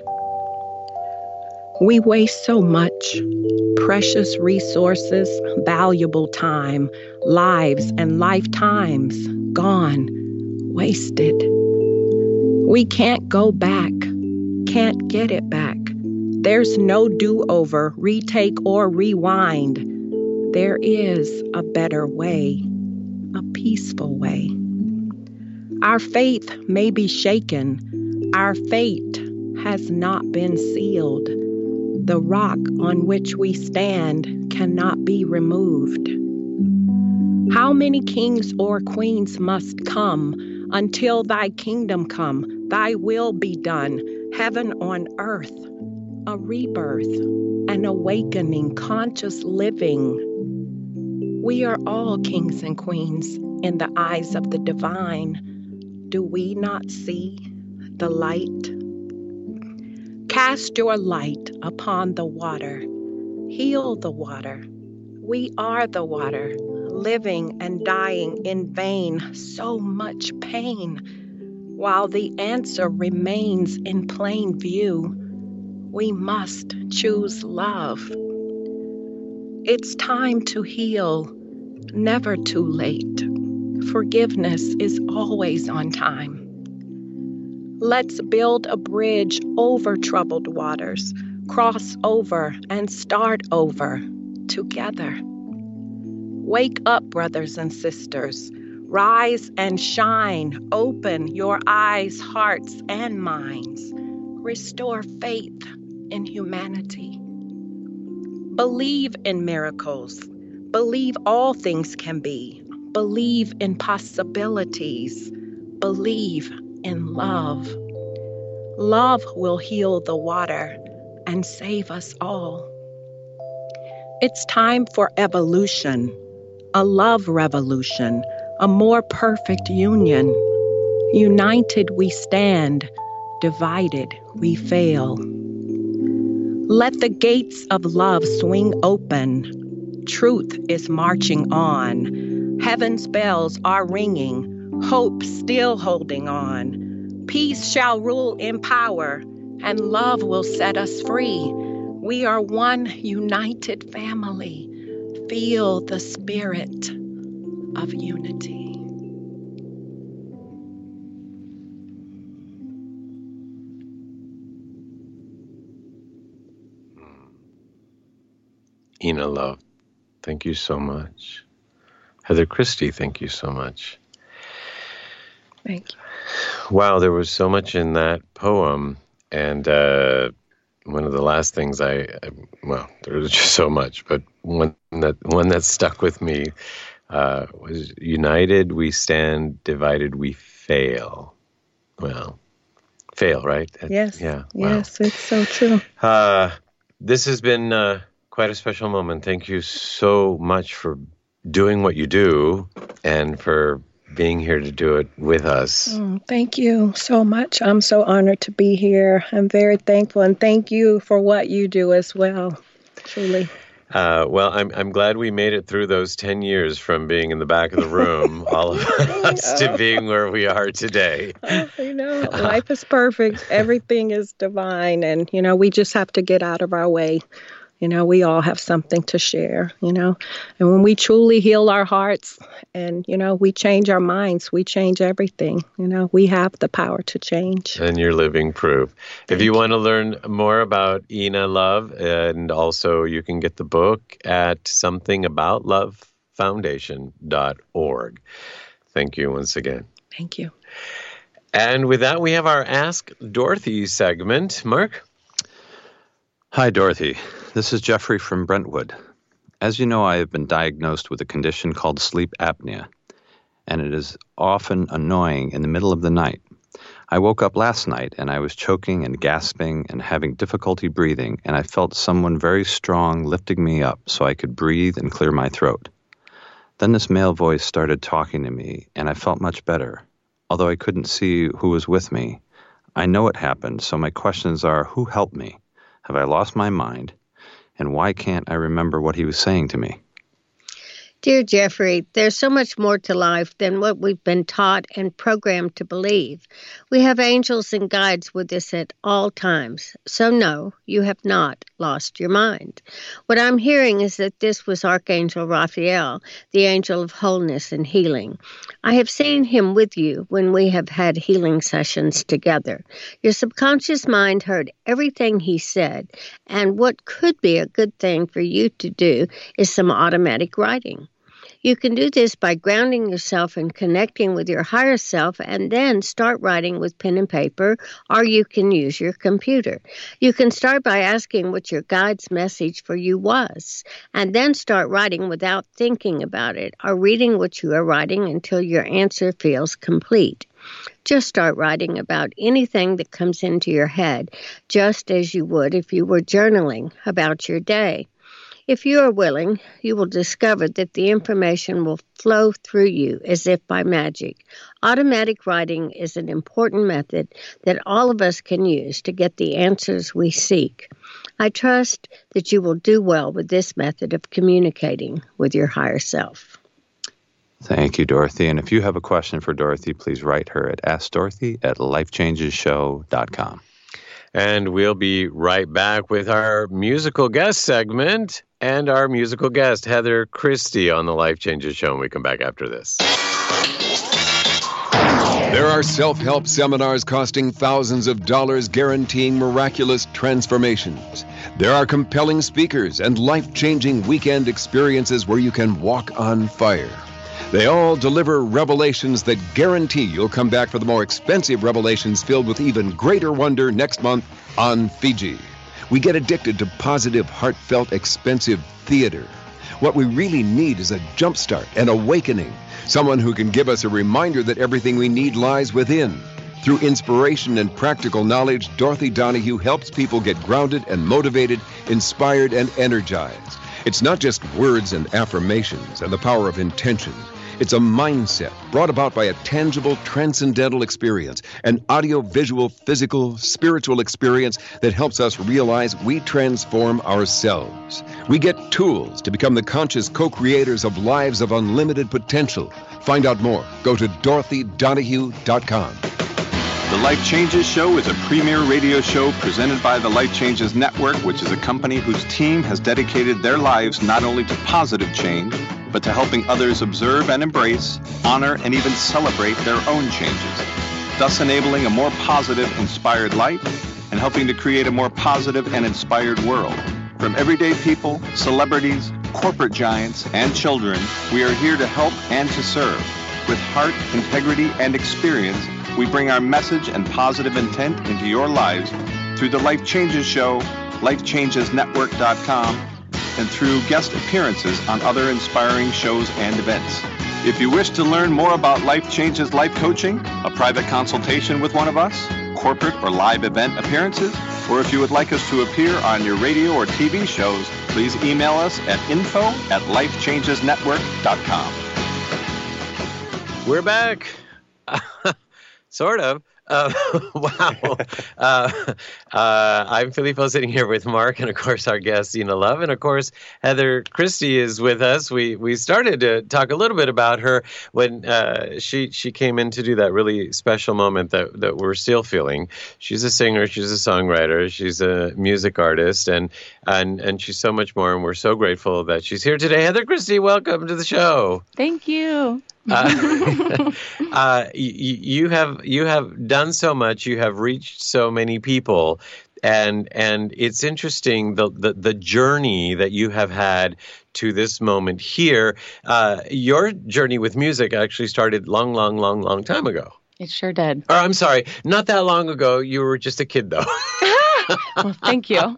Speaker 5: We waste so much precious resources, valuable time, lives and lifetimes gone, wasted. We can't go back, can't get it back. There's no do-over, retake, or rewind. There is a better way, a peaceful way. Our faith may be shaken. Our fate has not been sealed. The rock on which we stand cannot be removed. How many kings or queens must come until thy kingdom come, thy will be done, heaven on earth, a rebirth, an awakening, conscious living. We are all kings and queens in the eyes of the divine. Do we not see the light? Cast your light upon the water. Heal the water. We are the water, living and dying in vain, so much pain, while the answer remains in plain view. We must choose love. It's time to heal, never too late. Forgiveness is always on time. Let's build a bridge over troubled waters, cross over and start over together. Wake up, brothers and sisters. Rise and shine. Open your eyes, hearts, and minds. Restore faith in humanity. Believe in miracles. Believe all things can be. Believe in possibilities. Believe in love. Love will heal the water and save us all. It's time for evolution, a love revolution, a more perfect union. United we stand, divided we fail. Let the gates of love swing open. Truth is marching on. Heaven's bells are ringing. Hope still holding on. Peace shall rule in power, and love will set us free. We are one united family. Feel the spirit of unity.
Speaker 3: Ina Love, thank you so much. Heather Christie, thank you so much.
Speaker 5: Thank you.
Speaker 3: Wow, there was so much in that poem. And uh, one of the last things I, I, well, there was just so much, but one that one that stuck with me uh, was united we stand, divided we fail. Well, fail, right?
Speaker 5: Yes.
Speaker 3: Yeah.
Speaker 5: Yes,
Speaker 3: wow.
Speaker 5: It's so true.
Speaker 3: Uh, this has been uh, quite a special moment. Thank you so much for doing what you do and for being here to do it with us.
Speaker 5: Mm, thank you so much. I'm so honored to be here. I'm very thankful, and thank you for what you do as well, truly.
Speaker 3: Uh, well, I'm I'm glad we made it through those ten years from being in the back of the room, all of us, to being where we are today.
Speaker 5: Oh, you know, life is perfect. Everything is divine, and, you know, we just have to get out of our way. You know, we all have something to share, you know, and when we truly heal our hearts and, you know, we change our minds, we change everything. You know, we have the power to change.
Speaker 3: And you're living proof.
Speaker 5: Thank
Speaker 3: if you,
Speaker 5: you
Speaker 3: want to learn more about Ina Love, and also you can get the book at something about love foundation dot org. Thank you once again.
Speaker 5: Thank you.
Speaker 3: And with that, we have our Ask Dorothy segment. Mark?
Speaker 4: Hi, Dorothy. This is Jeffrey from Brentwood. As you know, I have been diagnosed with a condition called sleep apnea, and it is often annoying in the middle of the night. I woke up last night, and I was choking and gasping and having difficulty breathing, and I felt someone very strong lifting me up so I could breathe and clear my throat. Then this male voice started talking to me, and I felt much better. Although I couldn't see who was with me, I know it happened, so my questions are, who helped me? Have I lost my mind? And why can't I remember what he was saying to me?
Speaker 7: Dear Jeffrey, there's so much more to life than what we've been taught and programmed to believe. We have angels and guides with us at all times. So no, you have not lost your mind. What I'm hearing is that this was Archangel Raphael, the angel of wholeness and healing. I have seen him with you when we have had healing sessions together. Your subconscious mind heard everything he said, and what could be a good thing for you to do is some automatic writing. You can do this by grounding yourself and connecting with your higher self, and then start writing with pen and paper, or you can use your computer. You can start by asking what your guide's message for you was, and then start writing without thinking about it, or reading what you are writing until your answer feels complete. Just start writing about anything that comes into your head, just as you would if you were journaling about your day. If you are willing, you will discover that the information will flow through you as if by magic. Automatic writing is an important method that all of us can use to get the answers we seek. I trust that you will do well with this method of communicating with your higher self.
Speaker 4: Thank you, Dorothy. And if you have a question for Dorothy, please write her at ask dorothy at life changes show dot com.
Speaker 3: And we'll be right back with our musical guest segment and our musical guest, Heather Christie, on the Life Changes Show. And we come back after this.
Speaker 8: There are self-help seminars costing thousands of dollars guaranteeing miraculous transformations. There are compelling speakers and life-changing weekend experiences where you can walk on fire. They all deliver revelations that guarantee you'll come back for the more expensive revelations filled with even greater wonder next month on Fiji. We get addicted to positive, heartfelt, expensive theater. What we really need is a jumpstart, an awakening, someone who can give us a reminder that everything we need lies within. Through inspiration and practical knowledge, Dorothy Donahue helps people get grounded and motivated, inspired and energized. It's not just words and affirmations and the power of intention. It's a mindset brought about by a tangible, transcendental experience, an audio-visual, physical, spiritual experience that helps us realize we transform ourselves. We get tools to become the conscious co-creators of lives of unlimited potential. Find out more. Go to dorothy donahue dot com.
Speaker 1: The Life Changes Show is a premier radio show presented by the Life Changes Network, which is a company whose team has dedicated their lives not only to positive change, but to helping others observe and embrace, honor, and even celebrate their own changes, thus enabling a more positive, inspired life and helping to create a more positive and inspired world. From everyday people, celebrities, corporate giants, and children, we are here to help and to serve. With heart, integrity, and experience, we bring our message and positive intent into your lives through the Life Changes Show, life changes network dot com, and through guest appearances on other inspiring shows and events. If you wish to learn more about Life Changes Life Coaching, a private consultation with one of us, corporate or live event appearances, or if you would like us to appear on your radio or T V shows, please email us at info at life changes network dot com.
Speaker 3: We're back. Sort of. Uh, wow. Uh, uh, I'm Filippo, sitting here with Mark, and of course our guest, Zena Love, and of course Heather Christie is with us. We we started to talk a little bit about her when uh, she she came in to do that really special moment that, that we're still feeling. She's a singer, she's a songwriter, she's a music artist, and and and she's so much more, and we're so grateful that she's here today. Heather Christie, welcome to the show.
Speaker 9: Thank you.
Speaker 3: uh, uh, you, you have you have done so much. You have reached so many people, And and it's interesting the, the the journey that you have had to this moment here. Uh, your journey with music actually started long, long, long, long time ago.
Speaker 9: It sure did.
Speaker 3: Or I'm sorry, not that long ago. You were just a kid, though.
Speaker 9: Well, thank you.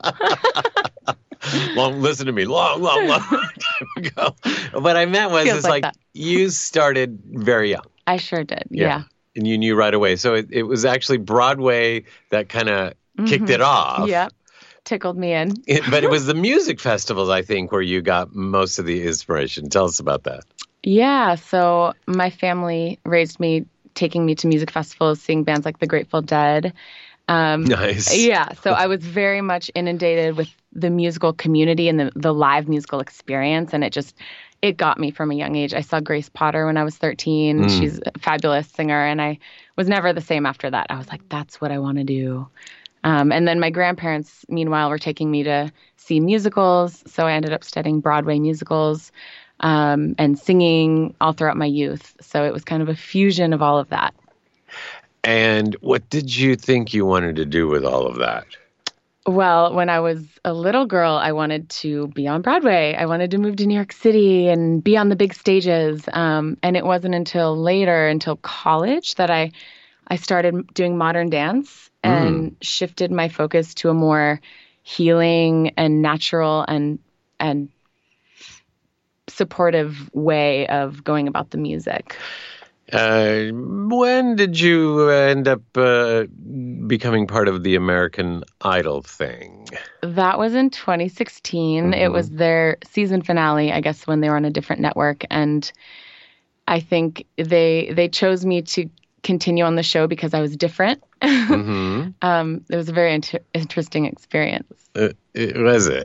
Speaker 3: long, listen to me. Long, long, long time ago. What I meant was,
Speaker 9: Feels
Speaker 3: is
Speaker 9: like
Speaker 3: like
Speaker 9: that.
Speaker 3: you started very young.
Speaker 9: I sure did. Yeah.
Speaker 3: And you knew right away. So it, it was actually Broadway that kind of kicked it off.
Speaker 9: Yeah. Tickled me in.
Speaker 3: It, but it was the music festivals, I think, where you got most of the inspiration. Tell us about that.
Speaker 9: Yeah. So my family raised me, taking me to music festivals, seeing bands like the Grateful Dead. Um,
Speaker 3: Nice.
Speaker 9: Yeah. So I was very much inundated with the musical community and the, the live musical experience. And it just, it got me from a young age. I saw Grace Potter when I was thirteen.
Speaker 3: Mm.
Speaker 9: She's a fabulous singer. And I was never the same after that. I was like, that's what I want to do. Um, and then my grandparents, meanwhile, were taking me to see musicals. So I ended up studying Broadway musicals um, and singing all throughout my youth. So it was kind of a fusion of all of that.
Speaker 3: And what did you think you wanted to do with all of that?
Speaker 9: Well, when I was a little girl, I wanted to be on Broadway. I wanted to move to New York City and be on the big stages. Um, and it wasn't until later, until college, that I I started doing modern dance and mm. shifted my focus to a more healing and natural and and supportive way of going about the music.
Speaker 3: Uh, when did you end up uh, becoming part of the American Idol thing?
Speaker 9: That was in twenty sixteen. Mm-hmm. It was their season finale, I guess, when they were on a different network. And I think they they chose me to continue on the show because I was different. Mm-hmm. um, it was a very inter- interesting experience.
Speaker 3: Uh, it, was it?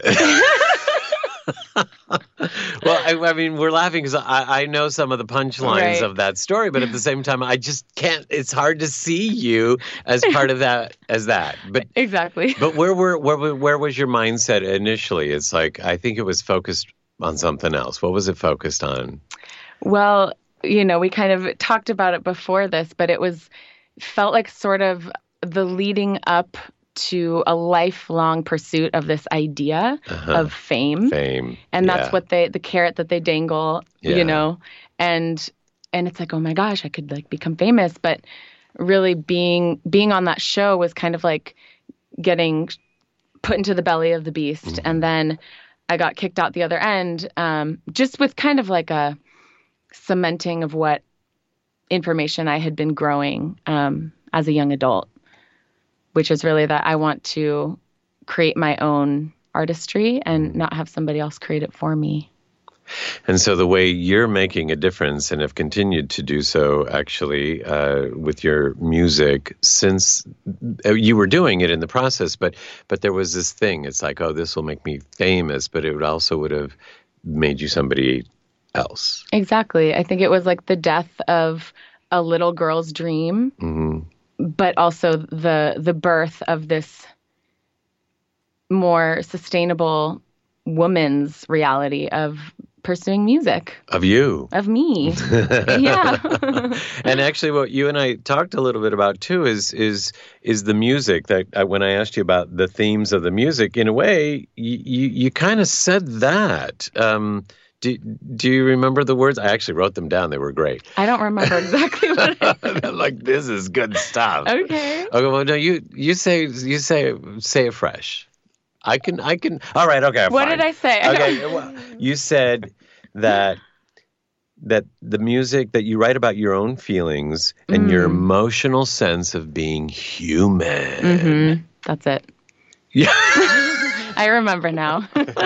Speaker 3: Well, I, I mean, we're laughing because I, I know some of the punchlines
Speaker 9: right.
Speaker 3: of that story, but at the same time, I just can't. It's hard to see you as part of that, as that. But
Speaker 9: exactly.
Speaker 3: But where were where where was your mindset initially? It's like I think it was focused on something else. What was it focused on?
Speaker 9: Well, you know, we kind of talked about it before this, but it was felt like sort of the leading up to a lifelong pursuit of this idea uh-huh. of fame.
Speaker 3: Fame.
Speaker 9: And that's
Speaker 3: yeah.
Speaker 9: what they, the carrot that they dangle,
Speaker 3: yeah.
Speaker 9: you know, and, and it's like, oh my gosh, I could like become famous. But really being, being on that show was kind of like getting put into the belly of the beast. Mm-hmm. And then I got kicked out the other end, um, just with kind of like a cementing of what information I had been growing um, as a young adult, which is really that I want to create my own artistry and not have somebody else create it for me.
Speaker 3: And so the way you're making a difference and have continued to do so actually uh, with your music since you were doing it in the process, but but there was this thing. It's like, oh, this will make me famous, but it would also would have made you somebody else.
Speaker 9: Exactly. I think it was like the death of a little girl's dream. Mm-hmm. But also the the birth of this more sustainable woman's reality of pursuing music.
Speaker 3: Of you.
Speaker 9: Of me. Yeah.
Speaker 3: And actually what you and I talked a little bit about too is is is the music that uh, when I asked you about the themes of the music, in a way, you, you, you kind of said that. Um Do, do you remember the words? I actually wrote them down. They were great.
Speaker 9: I don't remember exactly what I said.
Speaker 3: Like, this is good stuff.
Speaker 9: Okay.
Speaker 3: Okay, well, no, you you say you say say it fresh. I can I can. All right. Okay.
Speaker 9: What
Speaker 3: fine.
Speaker 9: did I say?
Speaker 3: Okay. Well, you said that that the music that you write about your own feelings and mm. your emotional sense of being human.
Speaker 9: Mm-hmm. That's it.
Speaker 3: Yeah.
Speaker 9: I remember now.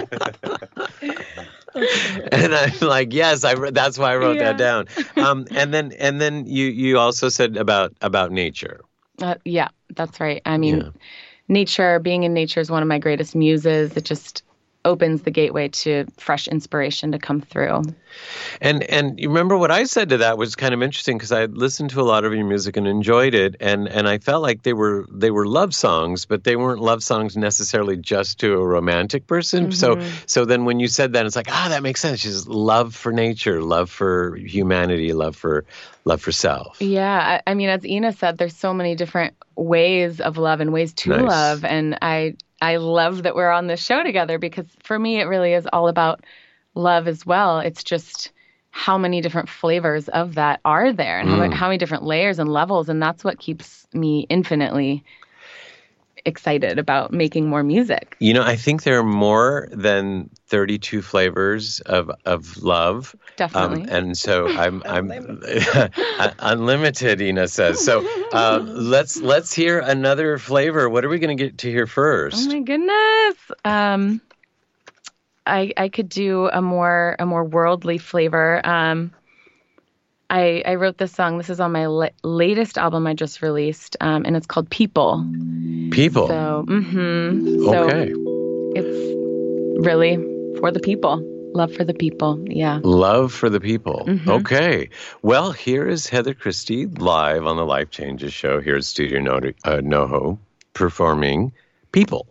Speaker 3: And I'm like, yes, I. That's why I wrote
Speaker 9: yeah.
Speaker 3: that down. Um, and then, and then you, you also said about about nature.
Speaker 9: Uh, yeah, that's right. I mean, yeah. nature, being in nature is one of my greatest muses. It just, opens the gateway to fresh inspiration to come through.
Speaker 3: And and you remember what I said to that was kind of interesting because I listened to a lot of your music and enjoyed it, and and I felt like they were they were love songs, but they weren't love songs necessarily just to a romantic person. Mm-hmm. So so then when you said that, it's like, ah, that makes sense. She's love for nature, love for humanity, love for love for self.
Speaker 9: Yeah, I, I mean, as Ina said, there's so many different ways of love and ways to
Speaker 3: Nice.
Speaker 9: love, and I I love that we're on this show together because for me, it really is all about love as well. It's just how many different flavors of that are there and
Speaker 3: Mm.
Speaker 9: how, how many different layers and levels. And that's what keeps me infinitely excited about making more music.
Speaker 3: You know, I think there are more than thirty-two flavors of of love.
Speaker 9: Definitely.
Speaker 3: Um, and so I'm I'm unlimited, Ina says. So uh, let's let's hear another flavor. What are we going to get to hear
Speaker 9: Oh
Speaker 3: first?
Speaker 9: my goodness. Um, I I could do a more a more worldly flavor. Um, I I wrote this song. This is on my la- latest album I just released, um, and it's called People.
Speaker 3: People.
Speaker 9: So, mm-hmm. So
Speaker 3: Okay.
Speaker 9: it's really for the people. Love for the people. Yeah.
Speaker 3: Love for the people.
Speaker 9: Mhm.
Speaker 3: Okay. Well, here is Heather Christie live on the Life Changes show here at Studio No- uh, NoHo performing People.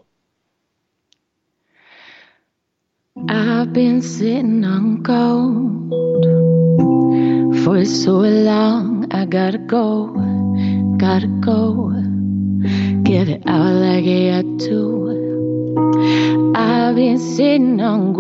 Speaker 9: I've been sitting on gold for so long. I gotta go, gotta go, get it out like I had to. I've been sitting on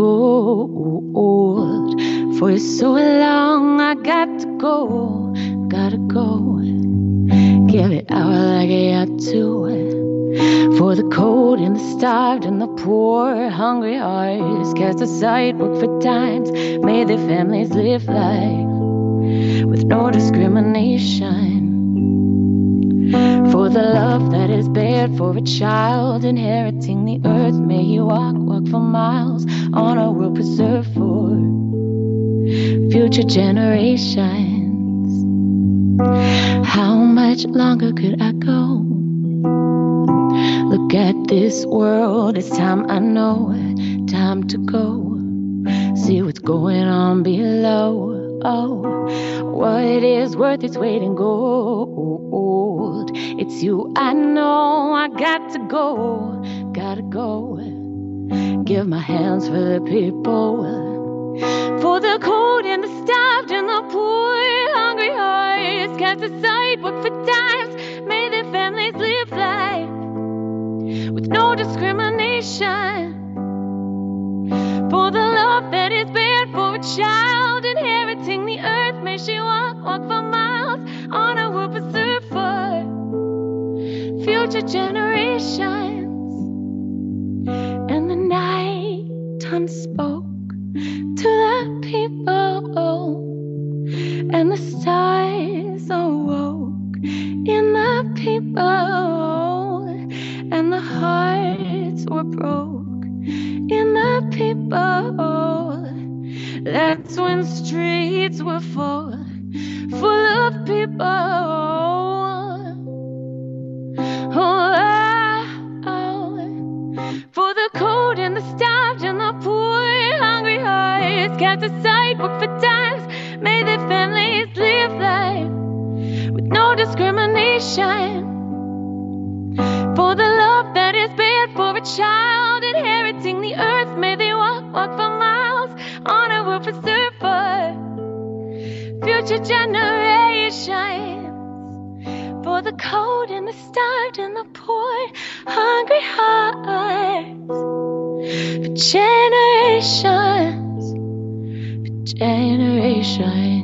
Speaker 9: gold for so long. I got to go, gotta go, give it out like I had to. For the cold and the starved and the poor, hungry hearts cast aside, work for times, may their families live life with no discrimination. For the love that is bared for a child inheriting the earth, may he walk, walk for miles on a world preserved for future generations. How much longer could I go? Look at this world, it's time, I know, time to go. See what's going on below. Oh, what is worth its weight in gold. It's you, I know, I got to go, gotta go. Give my hands for the people. For the cold and the starved and the poor, hungry hearts cast aside, work for times, may their families live life with no discrimination. For the love that is bared for a child inheriting the earth, may she walk, walk for miles on a world preserved for future generations. And the night time spoke to the people, and the stars awoke in the people, and the hearts were broke in the people. That's when streets were full, full of people. Oh, oh, for the cold and the starved and the poor, hungry hearts cast aside, work for times, may their families live life with no discrimination. For the love that is bared for a child inheriting the earth, may they walk, walk for miles on a world preserved for future generations. For the cold and the starved and the poor, hungry hearts, for generations, for generations.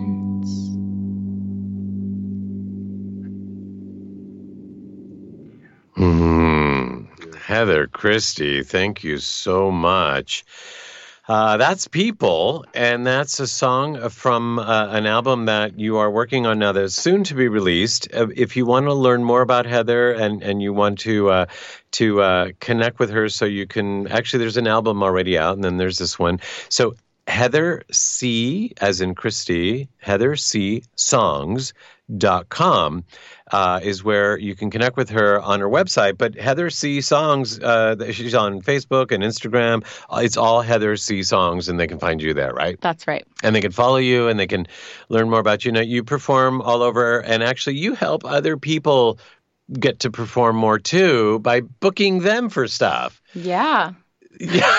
Speaker 3: Mm. Heather Christie, thank you so much. Uh, that's People, and that's a song from uh, an album that you are working on now that's soon to be released. Uh, if you want to learn more about Heather and, and you want to uh, to uh, connect with her so you can, actually there's an album already out and then there's this one. So Heather C, as in Christy, Heather C Songs dot com uh, is where you can connect with her on her website. But Heather C Songs, uh, she's on Facebook and Instagram. It's all Heather C Songs, and they can find you there, right?
Speaker 9: That's right.
Speaker 3: And they can follow you, and they can learn more about you. Now, you perform all over, and actually you help other people get to perform more, too, by booking them for stuff.
Speaker 9: Yeah.
Speaker 3: Yeah.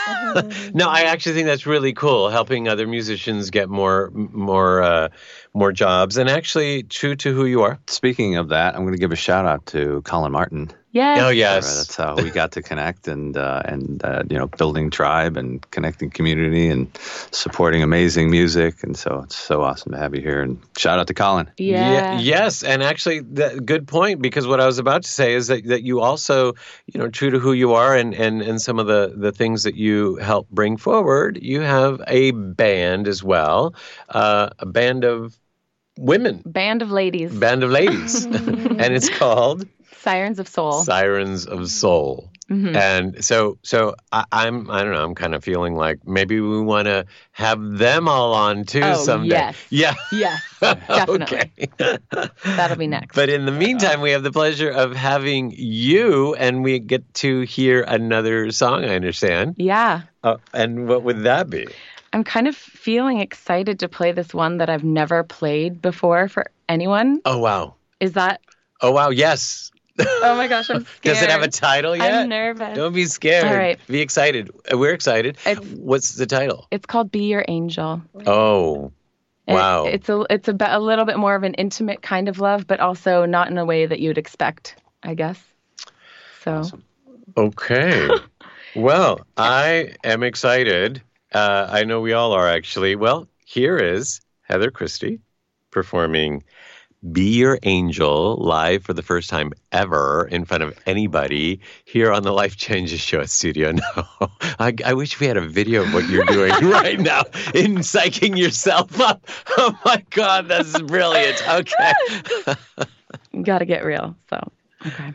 Speaker 3: No, I actually think that's really cool, helping other musicians get more more uh, more jobs, and actually true to who you are.
Speaker 4: Speaking of that, I'm going to give a shout out to Colin Martin.
Speaker 9: Yes.
Speaker 3: Oh, yes.
Speaker 4: Uh, that's how we got to connect, and uh, and uh, you know, building tribe and connecting community and supporting amazing music. And so it's so awesome to have you here. And shout out to Colin.
Speaker 9: Yeah.
Speaker 3: Ye- yes, and actually, that, good point, because what I was about to say is that, that you also, you know, true to who you are and, and, and some of the, the things that you help bring forward, you have a band as well, uh, a band of women.
Speaker 9: Band of ladies.
Speaker 3: Band of ladies. And it's called
Speaker 9: Sirens of Soul.
Speaker 3: Sirens of Soul. Mm-hmm. And so, so I, I'm, I don't know, I'm kind of feeling like maybe we want to have them all on too
Speaker 9: oh,
Speaker 3: someday.
Speaker 9: Yes.
Speaker 3: Yeah.
Speaker 9: Yes. Definitely.
Speaker 3: Okay.
Speaker 9: That'll be next.
Speaker 3: But in the meantime, we have the pleasure of having you, and we get to hear another song, I understand.
Speaker 9: Yeah.
Speaker 3: Uh, and what would that be?
Speaker 9: I'm kind of feeling excited to play this one that I've never played before for anyone.
Speaker 3: Oh, wow.
Speaker 9: Is that?
Speaker 3: Oh, wow. Yes.
Speaker 9: Oh my gosh, I'm scared.
Speaker 3: Does it have a title yet?
Speaker 9: I'm nervous.
Speaker 3: Don't be scared.
Speaker 9: All right.
Speaker 3: Be excited. We're excited.
Speaker 9: It's,
Speaker 3: What's the title?
Speaker 9: It's called Be Your Angel.
Speaker 3: Oh, wow.
Speaker 9: It, it's a it's a, a little bit more of an intimate kind of love, but also not in a way that you'd expect, I guess. So.
Speaker 4: Awesome.
Speaker 3: Okay. Well, I am excited. Uh, I know we all are, actually. Well, here is Heather Christy performing Be Your Angel live for the first time ever in front of anybody here on the Life Changes Show at Studio No. I, I wish we had a video of what you're doing right now in psyching yourself up. Oh, my God, that's brilliant. Okay.
Speaker 9: Got to get real. So, okay.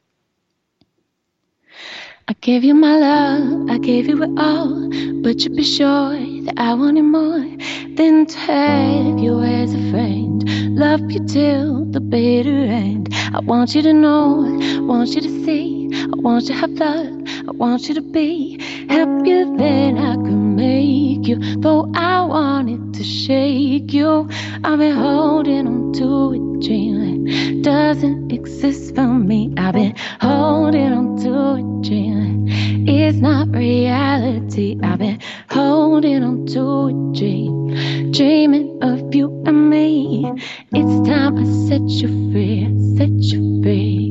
Speaker 9: I gave you my love, I gave you it all, but you be sure that I wanted more than to have you as a friend. Love you till the bitter end. I want you to know, I want you to see, I want you to have love, I want you to be happier than I could make you. Though I wanted to shake you, I've been holding on to a dream that doesn't exist for me. I've been holding on to a dream it's not reality. I've been holding on to a dream, dreaming of you and me. It's time I set you free, set you free.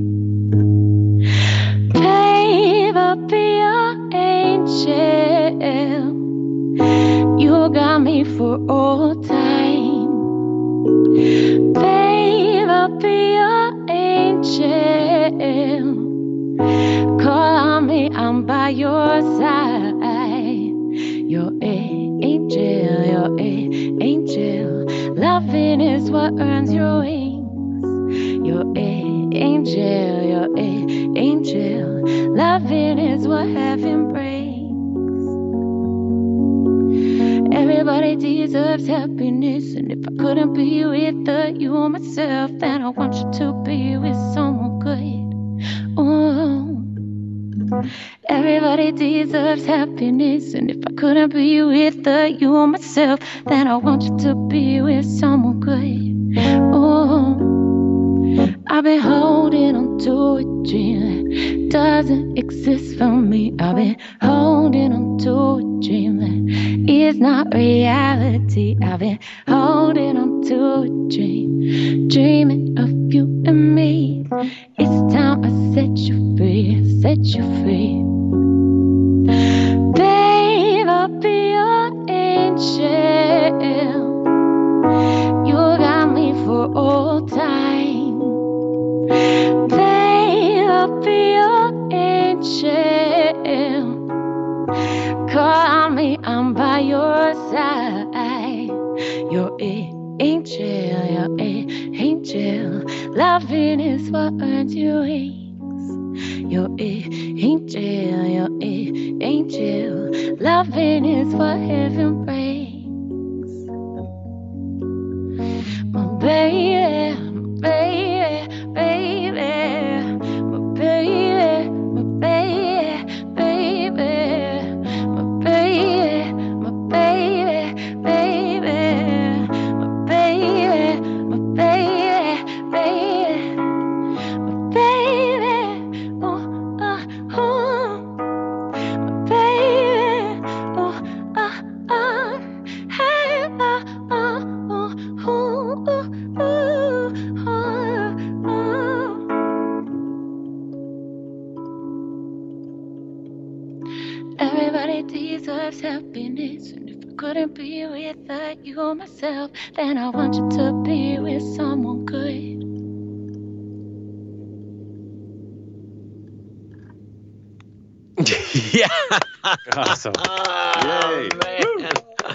Speaker 9: Babe, I'll be your angel. You got me for all time. Babe, I'll be your angel. Call on me, I'm by your side. You're an angel, you're an angel. Loving is what earns your wings. You're an angel, you're an angel. Loving is what heaven brings. Everybody deserves happiness, and if I couldn't be with the, you or myself, then I want you to be with someone good. Oh. Everybody deserves happiness, and if I couldn't be with the, you or myself, then I want you to be with someone good. Oh, I've been holding on to a dream that doesn't exist for me. I've been holding on to a dream that is not reality. I've been holding on to a dream, dreaming of you and me. It's time I set you free, set you free. Babe, I'll be your angel. You got me for all time. Babe, I'll be your angel. Call on me, I'm by your side. You're an angel, you're an angel. Loving is what earns your wings. You're an angel, you're an angel. Loving is what heaven brings. place. And if I couldn't be without you or myself, then I want you to be with someone good.
Speaker 3: Yeah.
Speaker 4: Awesome.
Speaker 3: Oh,
Speaker 4: Yay.
Speaker 3: man.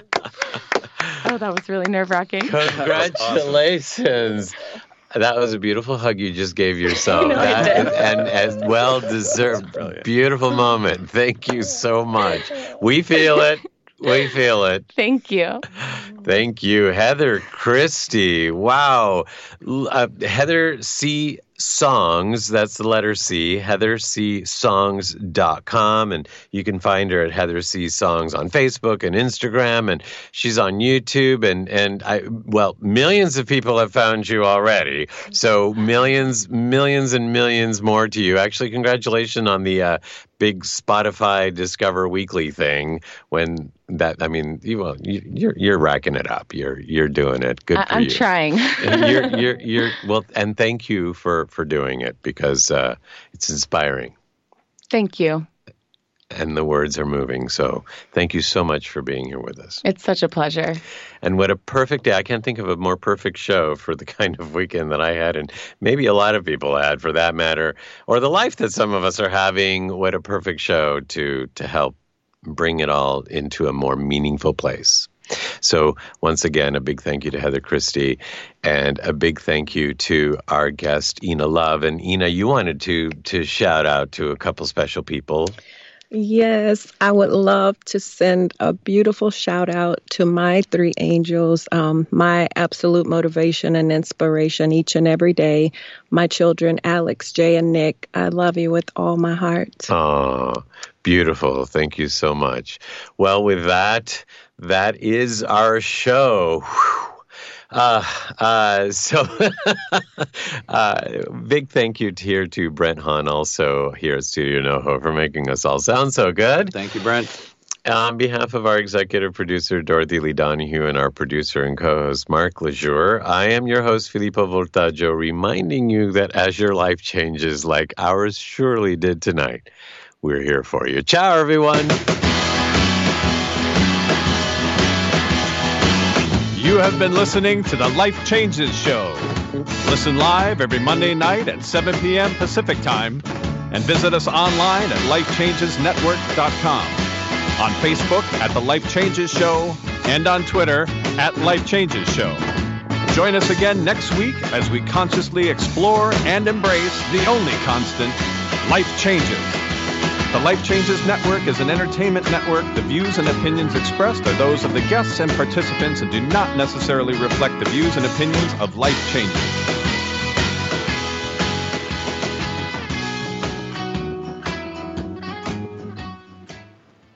Speaker 9: Oh, that was really nerve-wracking.
Speaker 3: Congratulations. That was a beautiful hug you just gave yourself.
Speaker 9: I know I
Speaker 3: That-
Speaker 9: did.
Speaker 3: And as well deserved. Beautiful moment. Thank you so much. We feel it. We feel it.
Speaker 9: Thank you.
Speaker 3: Thank you, Heather Christie. Wow. L- Uh, Heather C. Songs, that's the letter C, heather c songs dot com. And you can find her at Heather C. Songs on Facebook and Instagram. And she's on YouTube. And, and I, well, millions of people have found you already. So millions, millions and millions more to you. Actually, congratulations on the uh, big Spotify Discover Weekly thing. When that, I mean, you, well, you, you're you're racking it up. You're you're doing it. Good
Speaker 9: I-
Speaker 3: for
Speaker 9: I'm
Speaker 3: you.
Speaker 9: trying.
Speaker 3: you're you're you're well, and thank you for for doing it, because uh, it's inspiring
Speaker 9: Thank you.
Speaker 3: and the words are moving. So thank you so much for being here with us.
Speaker 9: It's such a pleasure.
Speaker 3: And what a perfect day. I can't think of a more perfect show for the kind of weekend that I had, and maybe a lot of people had for that matter, or the life that some of us are having. What a perfect show to to help bring it all into a more meaningful place. So once again, a big thank you to Heather Christie, and a big thank you to our guest, Ina Love. And Ina, you wanted to to shout out to a couple special people.
Speaker 5: Yes, I would love to send a beautiful shout out to my three angels, um, my absolute motivation and inspiration each and every day. My children, Alex, Jay, and Nick. I love you with all my heart.
Speaker 3: Oh, beautiful. Thank you so much. Well, with that, that is our show. Whew. Uh, uh, so, uh, big thank you here to Brent Hahn, also here at Studio NoHo, for making us all sound so good.
Speaker 4: Thank you, Brent.
Speaker 3: On behalf of our executive producer, Dorothy Lee Donahue, and our producer and co-host, Mark Lejour, I am your host, Filippo Voltaggio, reminding you that as your life changes like ours surely did tonight, we're here for you. Ciao, everyone.
Speaker 1: You have been listening to the Life Changes Show. Listen live every Monday night at seven p.m. Pacific Time, and visit us online at life changes network dot com, on Facebook at The Life Changes Show, and on Twitter at Life Changes Show. Join us again next week as we consciously explore and embrace the only constant, life changes. The Life Changes Network is an entertainment network. The views and opinions expressed are those of the guests and participants and do not necessarily reflect the views and opinions of Life Changes.